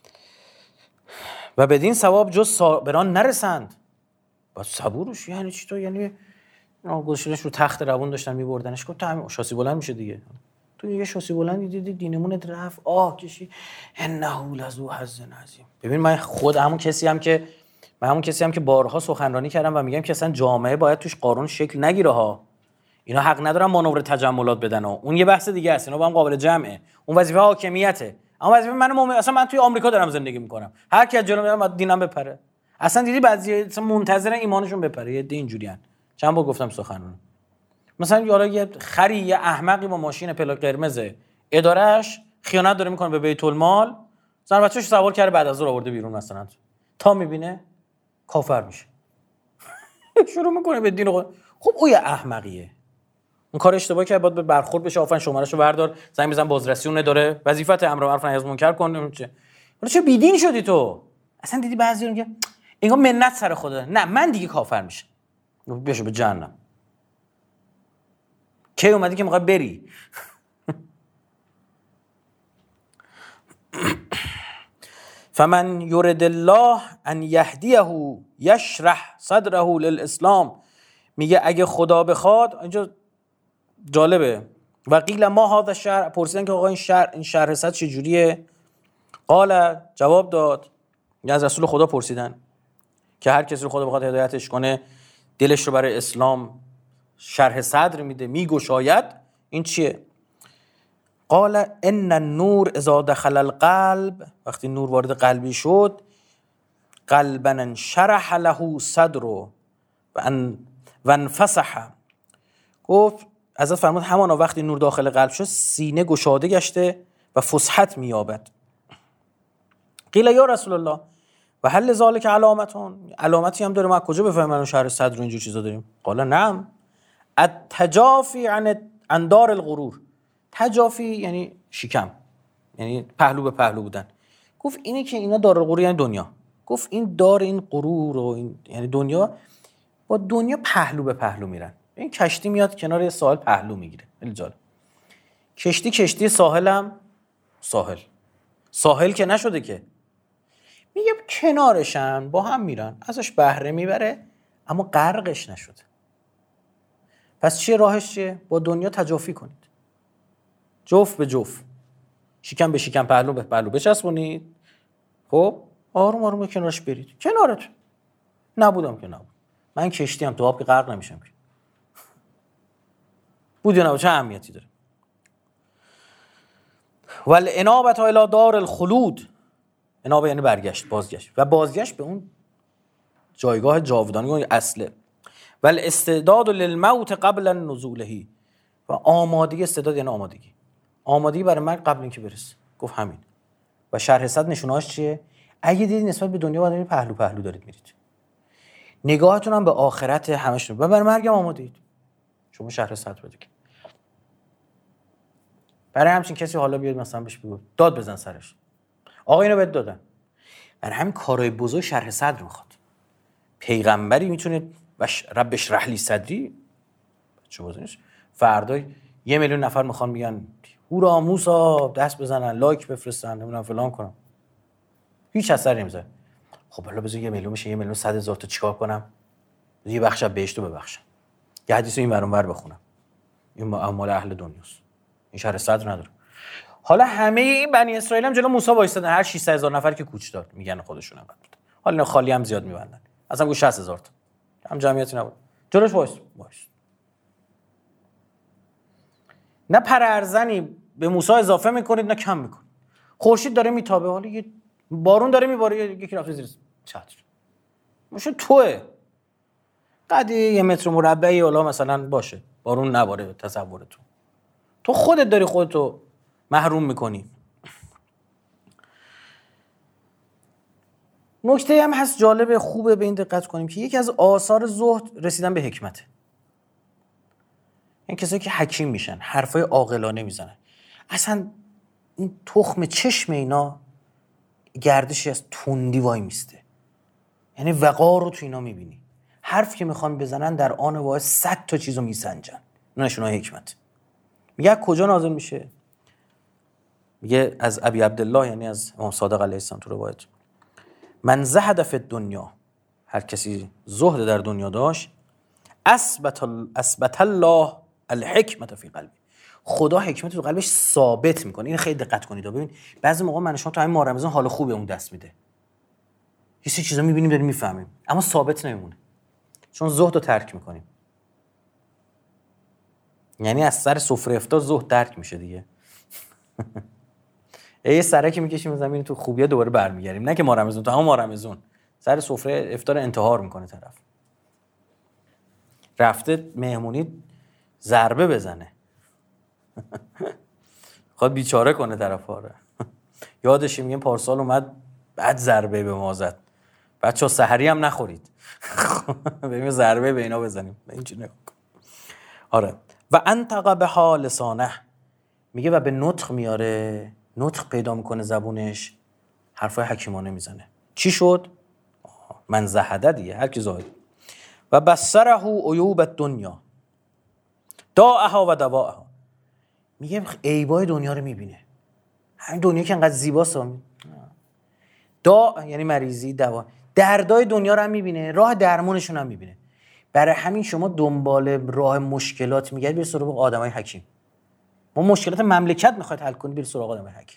و بدین ثواب جز صابران نرسند. با صبورش یعنی چی؟ تو یعنی گذاشتنش رو تخت روون داشتن میبردنش، گفت همین شاسی بلند میشه دیگه. تو یه شاسی بلند دیدی دینمونت رفت، آه کشی، انه لذو حظ عظیم. ببین من خود همون کسی هم که من همون کسی هم که بارها سخنرانی کردم و میگم که اصلا جامعه باید توش قارون شکل نگیره ها. اینا حق ندارن مانور تجملات بدن و اون یه بحث دیگه است، اینا با هم قابل جمعه. اون وظیفه حاکمیته، اما وظیفه من مومن، اصلا من توی آمریکا دارم زندگی میکنم، هر کی از جلو میاد بعد دینم بپره. اصلا دیدی بعضی اصلا منتظرن ایمانشون بپره، یه دی اینجوریان. چند بار گفتم سخنرانی، مثلا یارا یه خری یه احمقی با ماشین پلاک قرمز ادارهش خیانت داره میکنه به بیت المال، زن بچه‌ش سوار کرده بعد از ظهر آورده بیرون مثلا، تا میبینه کافر میشه. شروع میکنه به دین خود. خب او یه احمقیه، اون کار اشتباهی که باید به برخورد بشه، آفرین شمارهشو بردار، زنگ بزن بازرسی اون نداره، وظیفت امر معروف نهی از منکر کن. چه ولی چه بیدین شدی تو؟ اصلا دیدی بعضی میگه انگار منت سر خدا، نه من دیگه کافر میشم، بشو به جهنم. کی اومدی که میخوای بری؟ فمن یرد الله ان یهدیه یشرح صدره للاسلام. میگه اگه خدا بخواد، اینجا جالبه، و قیل ما هذا الشرع، پرسیدن که آقا این شرع این شرح صدر چجوریه؟ قال، جواب داد، یعنی از رسول خدا پرسیدن که هر کسی رو خدا بخواد هدایتش کنه دلش رو برای اسلام شرح صدر میده، میگشاید. این چیه؟ قال ان النور اذا دخل القلب، وقتی نور وارد قلبی شد، قلبا انشرح له صدر و ان وانفسح. گفت حضرت فرمود همانا وقتی نور داخل قلب شد سینه گشاده گشته و فسحت مییابد. قیل یا رسول الله و هل ذلک علامتون، علامتی هم داره ما کجا بفهمیم الان شرح صدر و اینجور چیزا داریم؟ قال نعم، التجافی عن عن دار الغرور. تجافی یعنی شکم، یعنی پهلو به پهلو بودن. گفت اینه که اینا دار الغرور یعنی دنیا. گفت این دار این غرور و این یعنی دنیا، با دنیا پهلو به پهلو میرن. این کشتی میاد کنار ساحل پهلو میگیره. خیلی جالب. کشتی کشتی ساحلم ساحل ساحل که نشده که، میگه کنارشن با هم میرن، ازش بهره میبره اما غرقش نشده. پس چیه راهش؟ چیه؟ با دنیا تجافی کنید، جوف به جوف، شکم به شکم، پهلو به پهلو بچسبونید. خب آروم آروم کنارش برید. کنارت نبودم که نبود، من کشتی هم تو آب که غرق نمیشم که. بود یا نبود چه اهمیتی داره؟ والانابه الی دار الخلود. انابه یعنی برگشت، بازگشت، و بازگشت به اون جایگاه جاودانی، اون اصله. والاستعداد للموت قبل نزوله. و آمادگی، استعداد یعنی آمادگی، آمادگی برای مرگ قبل اینکه برسه. گفت همین. و شرح صدر نشونهاش چیه؟ اگه دیدید نسبت به دنیا باید پهلو پهلو دارید میرید، نگاهتون هم به آخرت همشون، و برای مرگ هم آمادید، شما شرح صدر بدید. برای همچین کسی حالا بیاد مثلا بهش بگو داد بزن سرش، آقا اینو بهت دادن. برای همین کارهای بزرگ شرح صدر میخواد. پیغمبری میتونه بش رب اشرح لی صدری، چه بزنیش، فردا یه میلیون نفر میخوان میگن هورا موسی، دست بزنن، لایک بفرستن، نمیدونم فلان کنم، هیچ اثری نمیذاره. خب حالا بذار یه میلیون میشه، یه میلیون صد هزار تا چیکار کنم؟ یه بخش بهشت رو ببخشم، یه حدیث این ور اون ور بخونم، این اعمال اهل دنیاست، این شرح صدر نداره. حالا همه این بنی اسرائیل هم جلو موسی وایسادن، هر ششصد هزار نفر که کوچ داد میگن خودشون هم. حالا اینا خالی هم زیاد میبندن، اصلا گوش شصت هزار تا هم جمعیتی نبود، جلوش وایس وایس. نه پرارزنی به موسی اضافه میکنید نه کم میکنید. خورشید داره میتابه، حالا یه بارون داره میباره، یکی رفته زیر چتر، میشه توه قدی یه متر مربعی حالا مثلا باشه بارون نباره به تصورتون، تو خودت داری خودتو محروم میکنی. نکته هم هست جالب، خوبه به این دقت کنیم که یکی از آثار زهد رسیدن به حکمته. این کسایی که حکیم میشن، حرفای عاقلانه میزنن، اصلا این تخم چشم اینا گردشی از تندی وای میسته، یعنی وقار رو تو اینا میبینی، حرف که میخوان بزنن در آن واحد صد تا چیزو میسنجن. نشونه حکمت. میگه کجا نازل میشه؟ میگه از ابی عبدالله، یعنی از امام صادق علیه السلام تو روایت، من زهد فی الدنیا، هر کسی زهد در دنیا داشت، اثبت اثبت الله الحکمت فی قلبی، خدا حکمت تو قلبش ثابت میکنه. این خیلی دقت کنید. ببین بعضی موقع من شما تو همین ماه رمضان حال خوبه اون دست میده، یه سری چیزا میبینیم داریم میفهمیم اما ثابت نمیمونه، چون زهد رو ترک میکنیم. یعنی از سر سفره افطار ظهر درک میشه دیگه. یه سرکی میکشیم زمین تو خوبیه دوباره برمیگردیم، نه که ما رمضان، تو همون ما رمضان سر سفره افطار انتحار میکنه طرف، رفته مهمونی ضربه بزنه خواهد بیچاره کنه طرف ها رو. یادش میگیم پارسال اومد بعد ضربه به ما زد، بچه‌ها سحری هم نخورید بریم ضربه به اینا بزنیم. اینجوری نکن. آره. و انطق بها لسانه، میگه و به نطق میاره، نطق پیدا میکنه زبونش، حرفای حکیمانه میزنه. چی شد؟ من زهده دیگه، هر کی زاهد. و بصره عیوب الدنیا داءها و دواءها، میگه عیبای دنیا رو میبینه. همین دنیا که انقدر زیباست، داء یعنی مریضی، دوا، دردای دنیا رو هم میبینه، راه درمونشون هم میبینه. برای همین شما دنبال راه مشکلات میگردید، برید سراغ آدمای حکیم. ما مشکلات مملکت میخواید حل کنید، برید سراغ آدمای حکیم.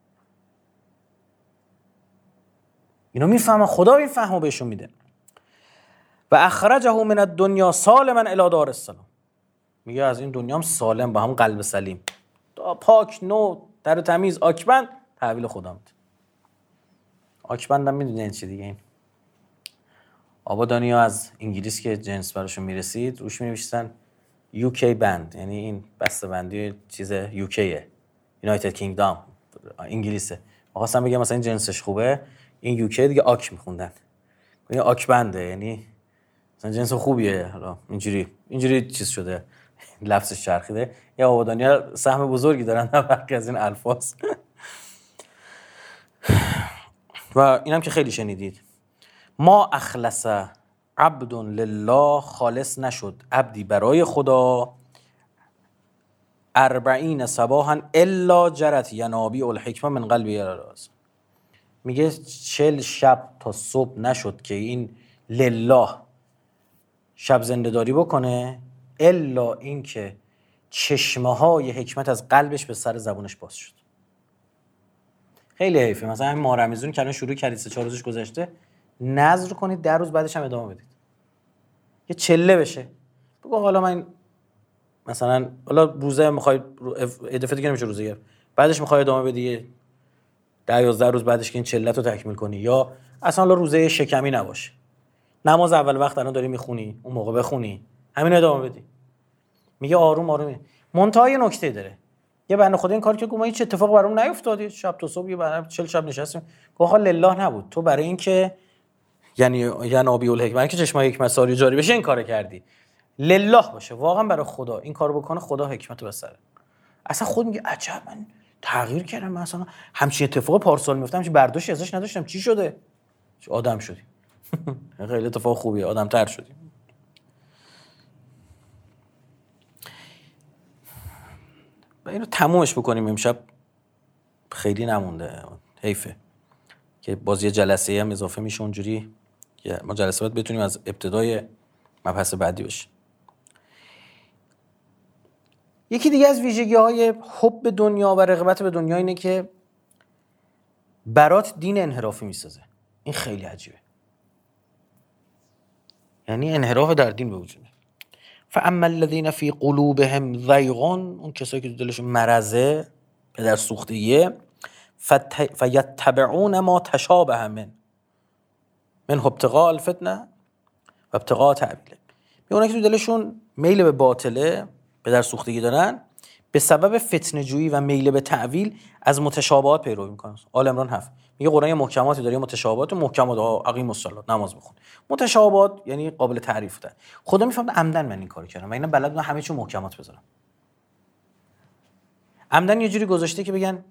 اینو میفهمن، خدا این فهمو بهشون میده. و اخرجه من الدنیا سالما الی دار السلام، میگه از این دنیا هم سالم با هم قلب سلیم، پاک، نو، در و تمیز، آکبند، تحویل خدا میده. آکبند هم میدونه این چی دیگه، این آبادانی ها از انگلیس که جنس براشون میرسید روش مینوشتن یو کی بند، یعنی این بسته بندی چیز یو کیه، یونایتد کینگدام، انگلیسه. خواستم بگم مثلا این جنسش خوبه، این یو کی دیگه آک میخوندن، این آک بنده، یعنی مثلا جنس خوبیه. حالا اینجوری اینجوری چیز شده، لفظش چرخیده. یا آبادانی ها سهم بزرگی دارن در فرقی از این الفاظ. و اینم که خیلی شنیدید، ما اخلص عبد لله، خالص نشد عبدی برای خدا، اربعین صباحا الا جرت ینابیع الحکمه من قلبی الاراز، میگه چل شب تا صبح نشد که این لله شب زنده‌داری بکنه الا این که چشمه های حکمت از قلبش به سر زبونش باز شد. خیلی حیفه. مثلا همین ماه رمضان که الان شروع کردید، سه چهار روزش گذشته، نذر کنید ده روز بعدش هم ادامه بدید، یه چله بشه. بگو حالا من مثلا حالا روزه میخوای اضافه دیگه نمیشه روزه، بعدش میخوای ادامه بدی ده یازده روز بعدش که این چلت رو تکمیل کنی، یا اصلا حالا روزه شکمی نباشه، نماز اول وقت الان داری میخونی اون موقع بخونی، همین ادامه بدی. میگه آروم آروم. منتهای نکته داره، یه بنده خدا این کار که گفت هیچ اتفاقی برام نیفتاد، شب تا صبح یه بنده چهل شب نشستیم، گفت لله نبود، تو برای اینکه یعنی ینابیع الحکمه که چشمای حکمت ساری جاری بشه این کارو کردی، لله باشه واقعا برای خدا این کارو بکنه، خدا حکمتو بسره. اصلا خود میگه عجب من تغییر کردم، من اصلا همچین اتفاق پارسال میافتم همچین برداشتی ازش نداشتم، چی شده؟ چه آدم شدی. خیلی اتفاق خوبیه، آدم‌تر شدی. و اینو تمومش بکنیم امشب، خیلی نمونده، حیفه که باز یه جلسه هم اضافه میشه اونجوری، ما جلسه بعد بتونیم از ابتدای مبحث بعدی بشیم. یکی دیگه از ویژگی‌های حب دنیا و رغبت به دنیا اینه که برات دین انحرافی میسازه. این خیلی عجیبه، یعنی انحراف در دین به وجود میاد. فاما الذين في قلوبهم زیغ، اون کسایی که دلشون مرضه، پدر سوختگیه، فیتبعون ما تشابه من من ابتغاء الفتنه و ابتغاء تأویله. میونه که تو دلشون میل به باطله، پدر سوختگی دارن، به سبب فتنه جویی و میل به تعویل از متشابهات پیروی میکنن. آل عمران هفت میگه قرآن محکماتی داره، متشابهات و محکمات، اقیم الصلاه، نماز بخون. متشابهات یعنی قابل تعریف بودن. خدا میفهمه عمدن من این کارو کردم و اینا بلد بودن همه چی محکمات بذارم. عمدن یه جوری گذاشته که بگن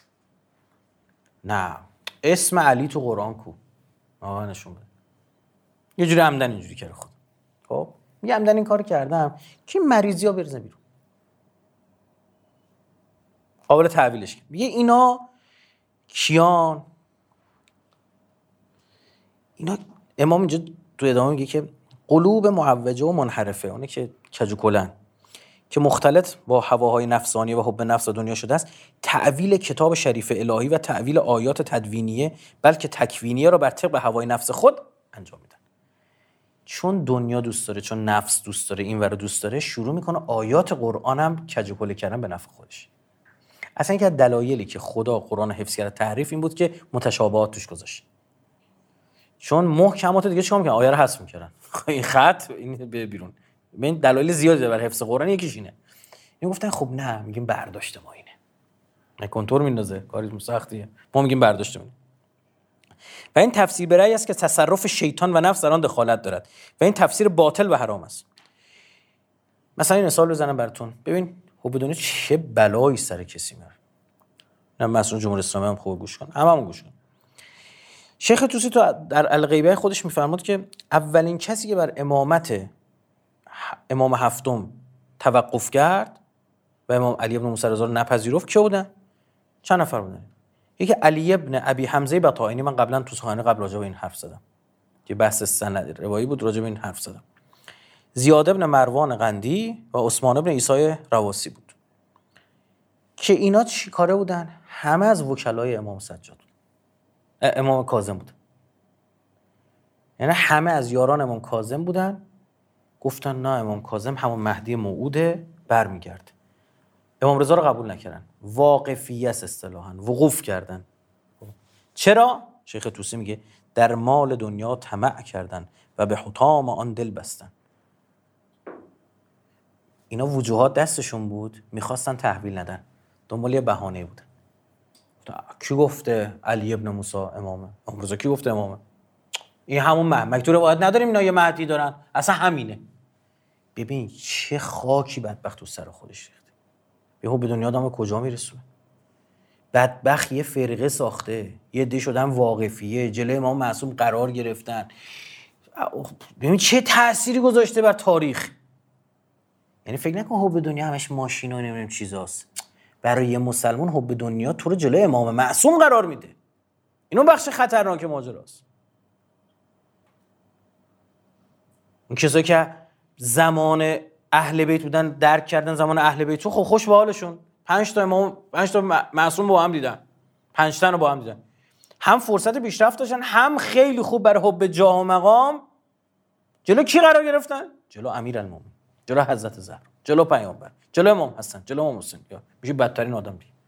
نه اسم علی تو قرآن کو، آها نشون بده. یه جوری عمدن اینجوری کرده خود. خب میگه عمدن این کارو کردم که مریضی‌ها بریزن بیرون، قابل تعویلش. میگه اینا کیان؟ اینا امام اینجا تو ادامه میگه که قلوب معوجه و منحرفه، اونه که کج و کلن، که مختلط با هواهای نفسانی و حب نفس و دنیا شده است، تعویل کتاب شریف الهی و تعویل آیات تدوینیه بلکه تکوینیه را بر طبق هوای نفس خود انجام میدن. چون دنیا دوست داره، چون نفس دوست داره، این ور دوست داره، شروع میکنه آیات قرآن هم کج و کوله کردن به نفع خودش. اصلا اینکه دلایلی که خدا قرآن حفظ کرده تحریف این بود که متشابهات توش گذاشت. چون محکمات دیگه چیکار میکنن؟ آیه رو حذف میکردن. این خط این به بیرون. ببین دلایل زیادی داره برای حفظ قرآن، یکیش اینه. این گفتن خب نه، میگیم برداشت ما اینه. نه کنتور میندازه، کاری سختیه. ما میگیم برداشت ما. و این تفسیر برای است که تصرف شیطان و نفس در آن دخالت دارد و این تفسیر باطل و حرام است. مثلا این مثال بزنم براتون. ببین حب دنیا چه بلایی سر کسی میاره. نه مثلا جمهوری اسلامی هم خوب گوش کن، هممون گوش کن. شیخ طوسی تو در الغیبه خودش میفرمود که اولین کسی که بر امامت امام هفتم توقف کرد و امام علی ابن موسی رضا رو نپذیرفت که بودن؟ چند نفر بودن؟ یکی علی ابن ابی حمزه بطائنی، من قبلا تو سخنرانی قبل راجع به این حرف زدم که بحث سند روایی بود، راجع به این حرف زدم. زیاد ابن مروان قندی و عثمان ابن عیسی رواسی بود که اینا چی کاره بودن؟ همه از وکلای امام سجاد، امام کاظم بود. یعنی همه از یاران امام کاظم بودن. گفتن نه، امام کاظم همون مهدی موعوده، برمیگرده. امام رضا رو قبول نکردن، واقفیت اصطلاحاً وقوف کردن. چرا؟ شیخ طوسی میگه در مال دنیا طمع کردن و به حطام آن دل بستن. اینا وجوهات دستشون بود، میخواستن تحویل ندن، دنبال یه بهانه بودن. کی گفته علی ابن موسی امامه؟ امام رضا کی گفته امامه؟ این همون مهدی. تو روایت نداریم اینا یه مهدی دارن، اصلا همینه. ببین چه خاکی بدبخت تو سر خودش ریخته. یهو به دنیا آدمو کجا میرسونه؟ بدبخت یه فرقه ساخته، یه عده شدن واقفیه، جلوی امام معصوم قرار گرفتن. ببین چه تأثیری گذاشته بر تاریخ. یعنی فکر نکن حب دنیا همش ماشین و نمیدونم چیزاست. برای یه مسلمان حب دنیا تو رو جلوی امام معصوم قرار میده. اینو بخش خطرناک ماجراست. اون کسایی که زمان اهل بیت بودن درک کردن زمان اهل بیت، خب خوش به حالشون. پنج تا امام، پنج تا معصوم با هم دیدن، پنج تا رو با هم دیدن، هم فرصت پیشرفت داشتن، هم خیلی خوب برای حب جاه و مقام جلو کی قرار گرفتن؟ جلو امیرالمومنین، جلو حضرت زهرا، جلو پیامبر، جلو امام حسن، جلو امام حسین. یا میشه بدترین آدم دی.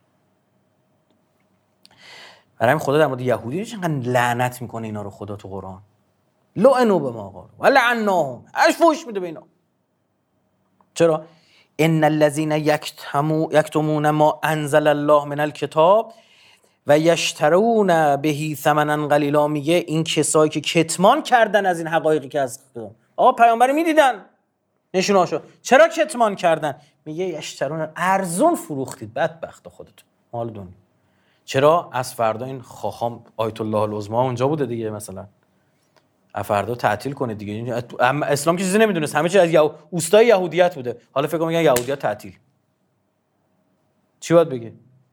برای همین خدا در مورد یهودی چقدر لعنت میکنه اینا رو خدا تو قرآن. لعنوا بما قالوا ولعناهم، اش فوش میده به اینا. چرا؟ ان الذين یکتمون ما انزل الله من الكتاب و یشترون به ثمنا قلیلا، میگه این کسایی که کتمان کردن از این حقایقی که از آقا پیامبر میدیدن نشوناشو، چرا کتمان کردن؟ میگه یشترون، ارزون فروختید بدبخت خودتون مال دنیا. چرا؟ از فردا این خاخام آیت الله العظما اونجا بوده دیگه، مثلا فردا تعطیل کنه دیگه. اسلام که چیزی نمیدونست، همه چیز از یهو... اوستای یهودیت بوده. حالا فکر کنم میگن یهودیت تعطیل. چی باید بگه؟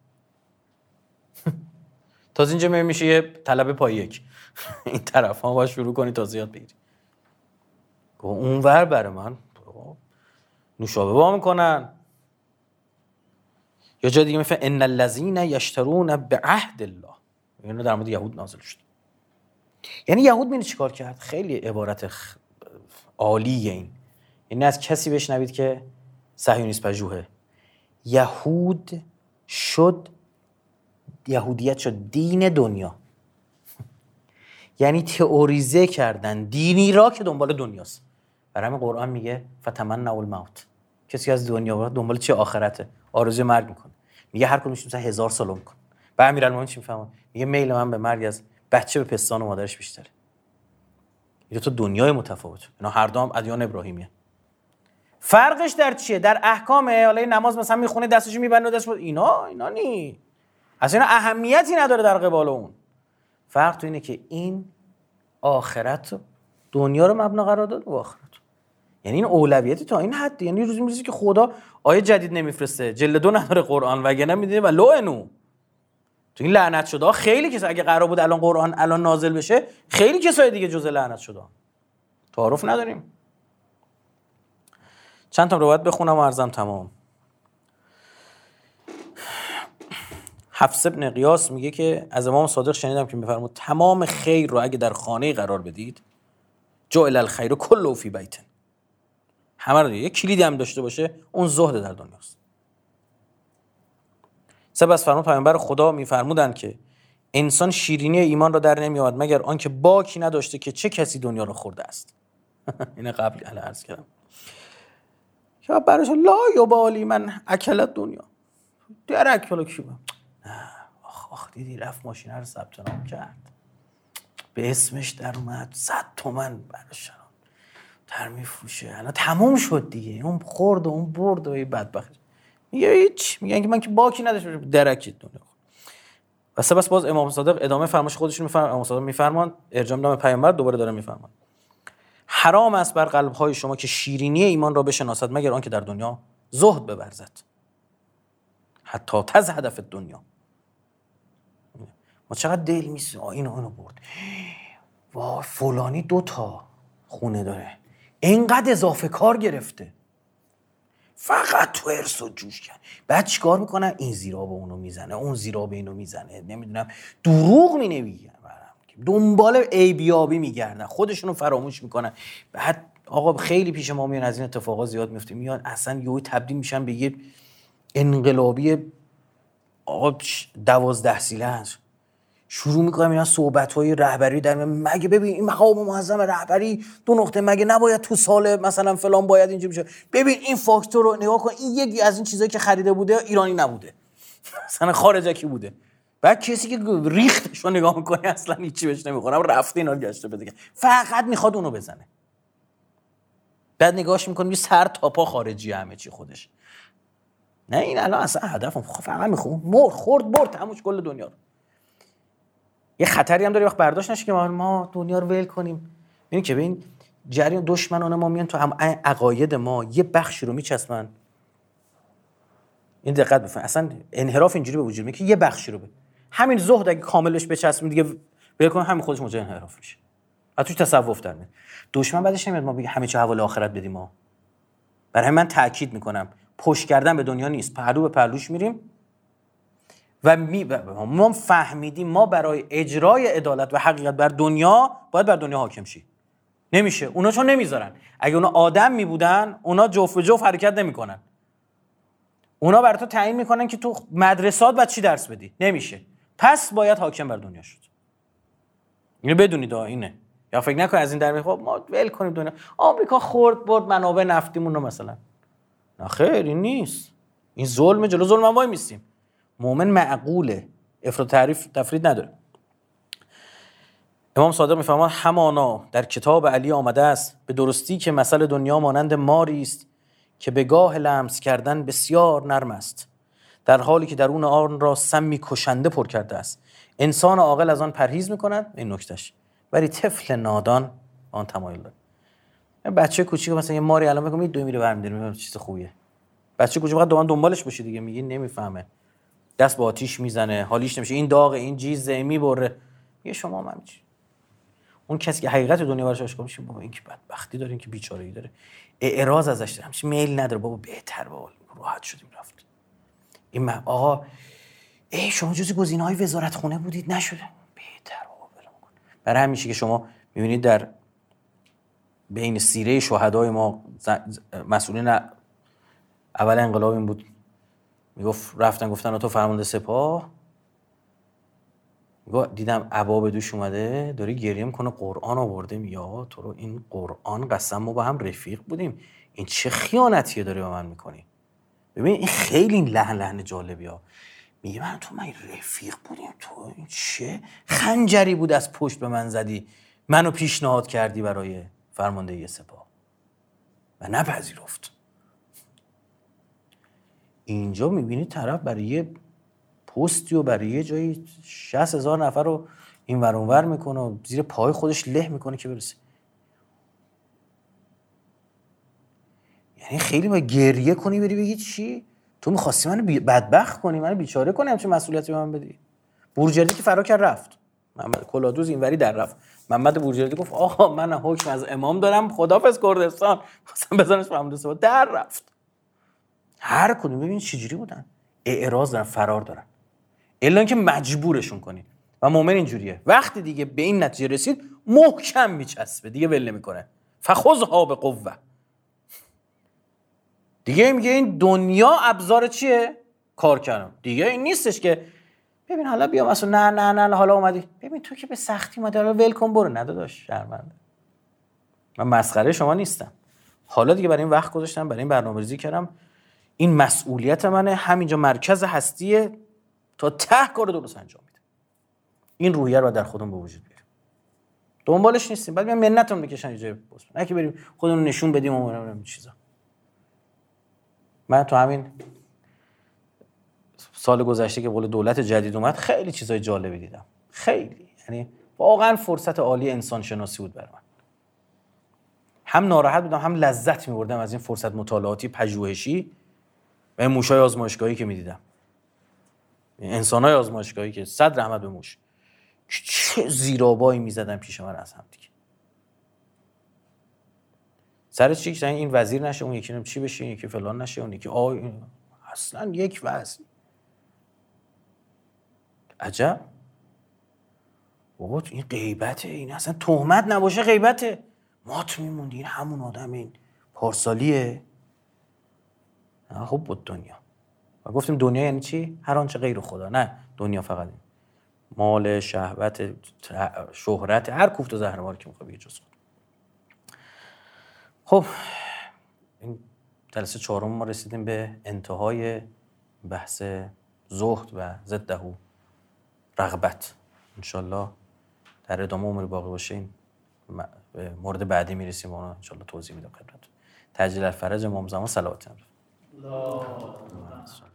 تازه اینجا میشه یه طلبه پای یک. این طرف ها باید شروع کنی تازه یاد بگیری. اونور برای من نوشابه با میکنن. یا جا دیگه میفهم ان الذين یشترون بعهد الله، اینو در مورد یهود نازل شد. یعنی یهود می‌بینی چیکار کرد؟ خیلی عبارت خ... عالیه این. یعنی از کسی بشنوید که صهیونیست پژوهه. یهود شد، یهودیت شد دین دنیا. یعنی تئوریزه کردن دینی را که دنبال دنیاست. برای همین قرآن میگه فتمنوا الموت. کسی از دنیا برد دنبال چه آخرته؟ آرزوی مرگ میکنه. میگه هر کدومش مثلا هزار سال عمر کن. بعد امیرالمومنین چی میفهمه؟ میگه میل من به مرگ از بچه به پستان و مادرش بیشتره. این تو دنیای متفاوت. اینا هر دو هم ادیان ابراهیمیه. فرقش در چیه؟ در احکامه. حالا این نماز مثلا میخونه دستشو میبنده دست بود. اینا اینا نی. اصلا اینا اهمیتی نداره در قبال اون. فرق تو اینه که این آخرت دنیا رو مبنا قرار داد و آخرت. یعنی این اولویتی تا این حد. یعنی روزی میرسه که خدا آیه جدید نمیفرسته، جلد دو نداره قرآن، وگرنه میدونه و لعنو. تو این لعنت شده خیلی کسا، اگه قرار بود الان قرآن الان نازل بشه خیلی کسای دیگه جزء لعنت شده. تعارف نداریم. چند تا روایت بخونم و عرضم تمام. حفص بن قیاس میگه که از امام صادق شنیدم که میفرمود تمام خیر رو اگه در خانه قرار بدید، جعل الخیر کله فی بیت. همه رو دیگه. یه کلیدی هم داشته باشه اون زهد در دنیاست. سپس فرمود پیامبر خدا میفرمودند که انسان شیرینی ایمان را در نمیآورد مگر آنکه باکی نداشته که چه کسی دنیا را خورده است. اینه قبل اهل عرض کردم که براش لا یبالی من اکلت دنیا درک حالا کی بود؟ نه آخ آخ دیدی رفت ماشین رو ثبت نام کرد به اسمش در اومد صد تومن براش در میفروشه الان تموم شد دیگه اون خورد و اون برد و این بدبخت میگه هیچ میگن که من که باکی نداشتم درکی دنیا. و سپس باز امام صادق ادامه فرمایش خودشون میفرمان. امام صادق میفرمان ارجاع میدم پیامبر دوباره داره میفرمان حرام است بر قلب‌های شما که شیرینی ایمان را بشناسد مگر آنکه در دنیا زهد بورزد حتی تزهد فی دنیا. ما چقدر دل میسیم اینو اینو برد وای فلانی دو تا خونه داره اینقدر اضافه کار گرفته فقط تو ارث و جوش کرد بعد چیکار میکنن این زیرا به اونو میزنه اون زیرا به اینو میزنه نمیدونم دروغ مینویسن دنبال عیبیابی میگردن خودشونو فراموش میکنن. بعد آقا خیلی پیش ما میان از این اتفاقات زیاد میفته میان اصلا یهو تبدیل میشن به یه انقلابی آقا دوازده ساله هست شروع میکنن میان صحبت‌های رهبری در مگه ببین این مقام معظم رهبری دو نقطه مگه نباید تو سال مثلا فلان باید اینجوری بشه ببین این فاکتور رو نگاه کن این یکی از این چیزایی که خریده بوده ایرانی نبوده مثلا خارجکی بوده. بعد کسی که ریختش رو نگاه میکنه اصلا هیچی بهش نمیخوره رفته اینا رو گشته بده فقط میخواد اونو بزنه. بعد نگاهش میکنه یه سر تا پا خارجی همه چی خودش نه این الان اصلا هدفم فقط میخوام مر خورد برد تموش کل دنیا رو. یه خطری هم داره وقت برداشت نشه که ما دنیا رو ول کنیم. ببین که ببین جریان دشمنان ما میان تو هم عقاید ما یه بخشی رو میچسبن. این دقت بفرمایید اصلا انحراف اینجوری به وجود میاد که یه بخشی رو به همین زهد اگه کاملش بچسبیم دیگه ول کنه همین خودش موجب انحراف میشه. از توش تصوف در میاد. دشمن بعدش نمیاد ما بگه همه چی حواله آخرت بدیم ما. برای همین من تاکید میکنم پشت کردن به دنیا نیست پهلو به پهلوش میریم و می ما فهمیدیم ما برای اجرای عدالت و حقیقت بر دنیا باید بر دنیا حاکم شیم. نمیشه اونا چون نمیذارن. اگه اونا آدم میبودن اونا جفت به جفت حرکت نمیکنن. اونا برای تو تعیین میکنن که تو مدرسات باید چی درس بدی نمیشه پس باید حاکم بر دنیا شد. اینو بدونید اینه یا فکر نکن از این در میخواد ما ول کنیم دنیا آمریکا خورد برد منابع نفتیمون رو مثلا نه خیر این نیست. این ظلم جلو ظلم هم وای میسیم. مومن معقوله افراط تعریف تفرید نداره. امام صادق میفرماد همانا در کتاب علی آمده است به درستی که مثل دنیا مانند ماری است که به گاه لمس کردن بسیار نرم است در حالی که درون آن را سمی کشنده پر کرده است. انسان عاقل از آن پرهیز میکند این نکتهش ولی طفل نادان آن تمایل دارد. بچه کوچیک مثلا یه ماری الان بگم دو میره برمی‌داره میگم چیز خوبیه. بچه کوچیک فقط دوام دنبالش باشه دیگه میگه نمیفهمه دست با آتیش میزنه حالیش نمیشه این داغ این جیزه میبره یه شما هم چی اون کسی که حقیقت دنیا براش آشکار میشه بابا این که بدبختی داره این که بیچاره‌ای داره اعراض ازش داره همش میل نداره بابا بهتر بابا راحت شدیم رفت این آقا ای شما جزء گزینه‌های وزارت خونه بودید نشده بهتر بابا برام کن. برای همین که شما میبینید در بین سیره شهدای ما مسئولین اول انقلاب این بود میگفت رفتن گفتن تو فرمانده سپاه میگفت دیدم عبا به دوش اومده داری گریه میکنه قرآن آورده میگه آقا تو رو این قرآن قسم ما با هم رفیق بودیم این چه خیانتیه داری با من میکنی. ببین این خیلی این لحن لحن جالبی ها میگه من تو من رفیق بودیم تو این چه خنجری بود از پشت به من زدی منو پیشنهاد کردی برای فرماندهی سپاه و نپذیرفت. اینجا میبینی طرف برای یه پستی و برای یه جایی شصت هزار نفر رو این ور اون ور میکنه و زیر پای خودش له میکنه که برسه. یعنی خیلی ما گریه کنی بری بگی چی؟ تو میخواستی منو بی... بدبخت کنی منو بیچاره کنی همچین مسئولیتی به من بدی. بورجردی که فرار کرد رفت محمد کلادوز اینوری در رفت محمد بورجردی گفت آقا من حکم از امام دارم خدافظ کردستان خواستم بزنش فرمانده سپاه در رفت. هر کدوم ببین چجوری بودن اعراض دارن فرار دارن الا اینکه مجبورشون کنی. و مؤمن اینجوریه، وقتی دیگه به این نتیجه رسید محکم میچسبه، دیگه ول نمیکنه. فخذها بقوه. دیگه میگه این دنیا ابزار چیه؟ کار کردم. دیگه این نیستش که ببین حالا بیا مثلا نه نه نه حالا اومدی ببین تو که به سختی اومدی حالا ول کن برو. نه داداش شرمنده، من مسخره شما نیستم. حالا دیگه برای این وقت گذاشتم، برای این برنامه‌ریزی کردم، این مسئولیت منه، همینجا مرکز هستیه، تا ته کار درست انجام میده. این روحیه رو در خودمون به وجود بیاریم. دنبالش نیستیم، بعد میام منتمون بکشن اینجا بس. نه که بریم خودمون نشون بدیم و این چیزا. من تو همین سال گذشته که قول دولت جدید اومد خیلی چیزای جالبی دیدم. خیلی، یعنی واقعا فرصت عالی انسان شناسی بود برام. هم ناراحت بودم هم لذت می‌بردم از این فرصت مطالعاتی پژوهشی و این موشای آزمایشگاهی که می‌دیدم. انسان‌های آزمایشگاهی که صد رحمت به موش چه زیرابایی می‌زدن پیش من از هم دیگه. سر چی که این وزیر نشه، اون یکی چی بشه، این یکی فلان نشه، اون یکی آ اصلا یک وضع. عجب. بابا این غیبته، این اصلا تهمت نباشه غیبته. مات میموندی این همون آدم این پارسالیه. خب بود دنیا. و گفتیم دنیا یعنی چی؟ هر آنچه غیر خدا. نه، دنیا فقط این. مال، شهوت، شهرت، هر کوفت و زهرماری که میخواد بگه جز خود. خب این جلسه چهارم ما رسیدیم به انتهای بحث زهد و ضده رغبت. انشالله در ادامه عمر باقی باشه این مورد بعدی میرسیم و اون انشالله توضیح میدم خدمتتون. تجلیل الفرج امام زمان صلوات الله.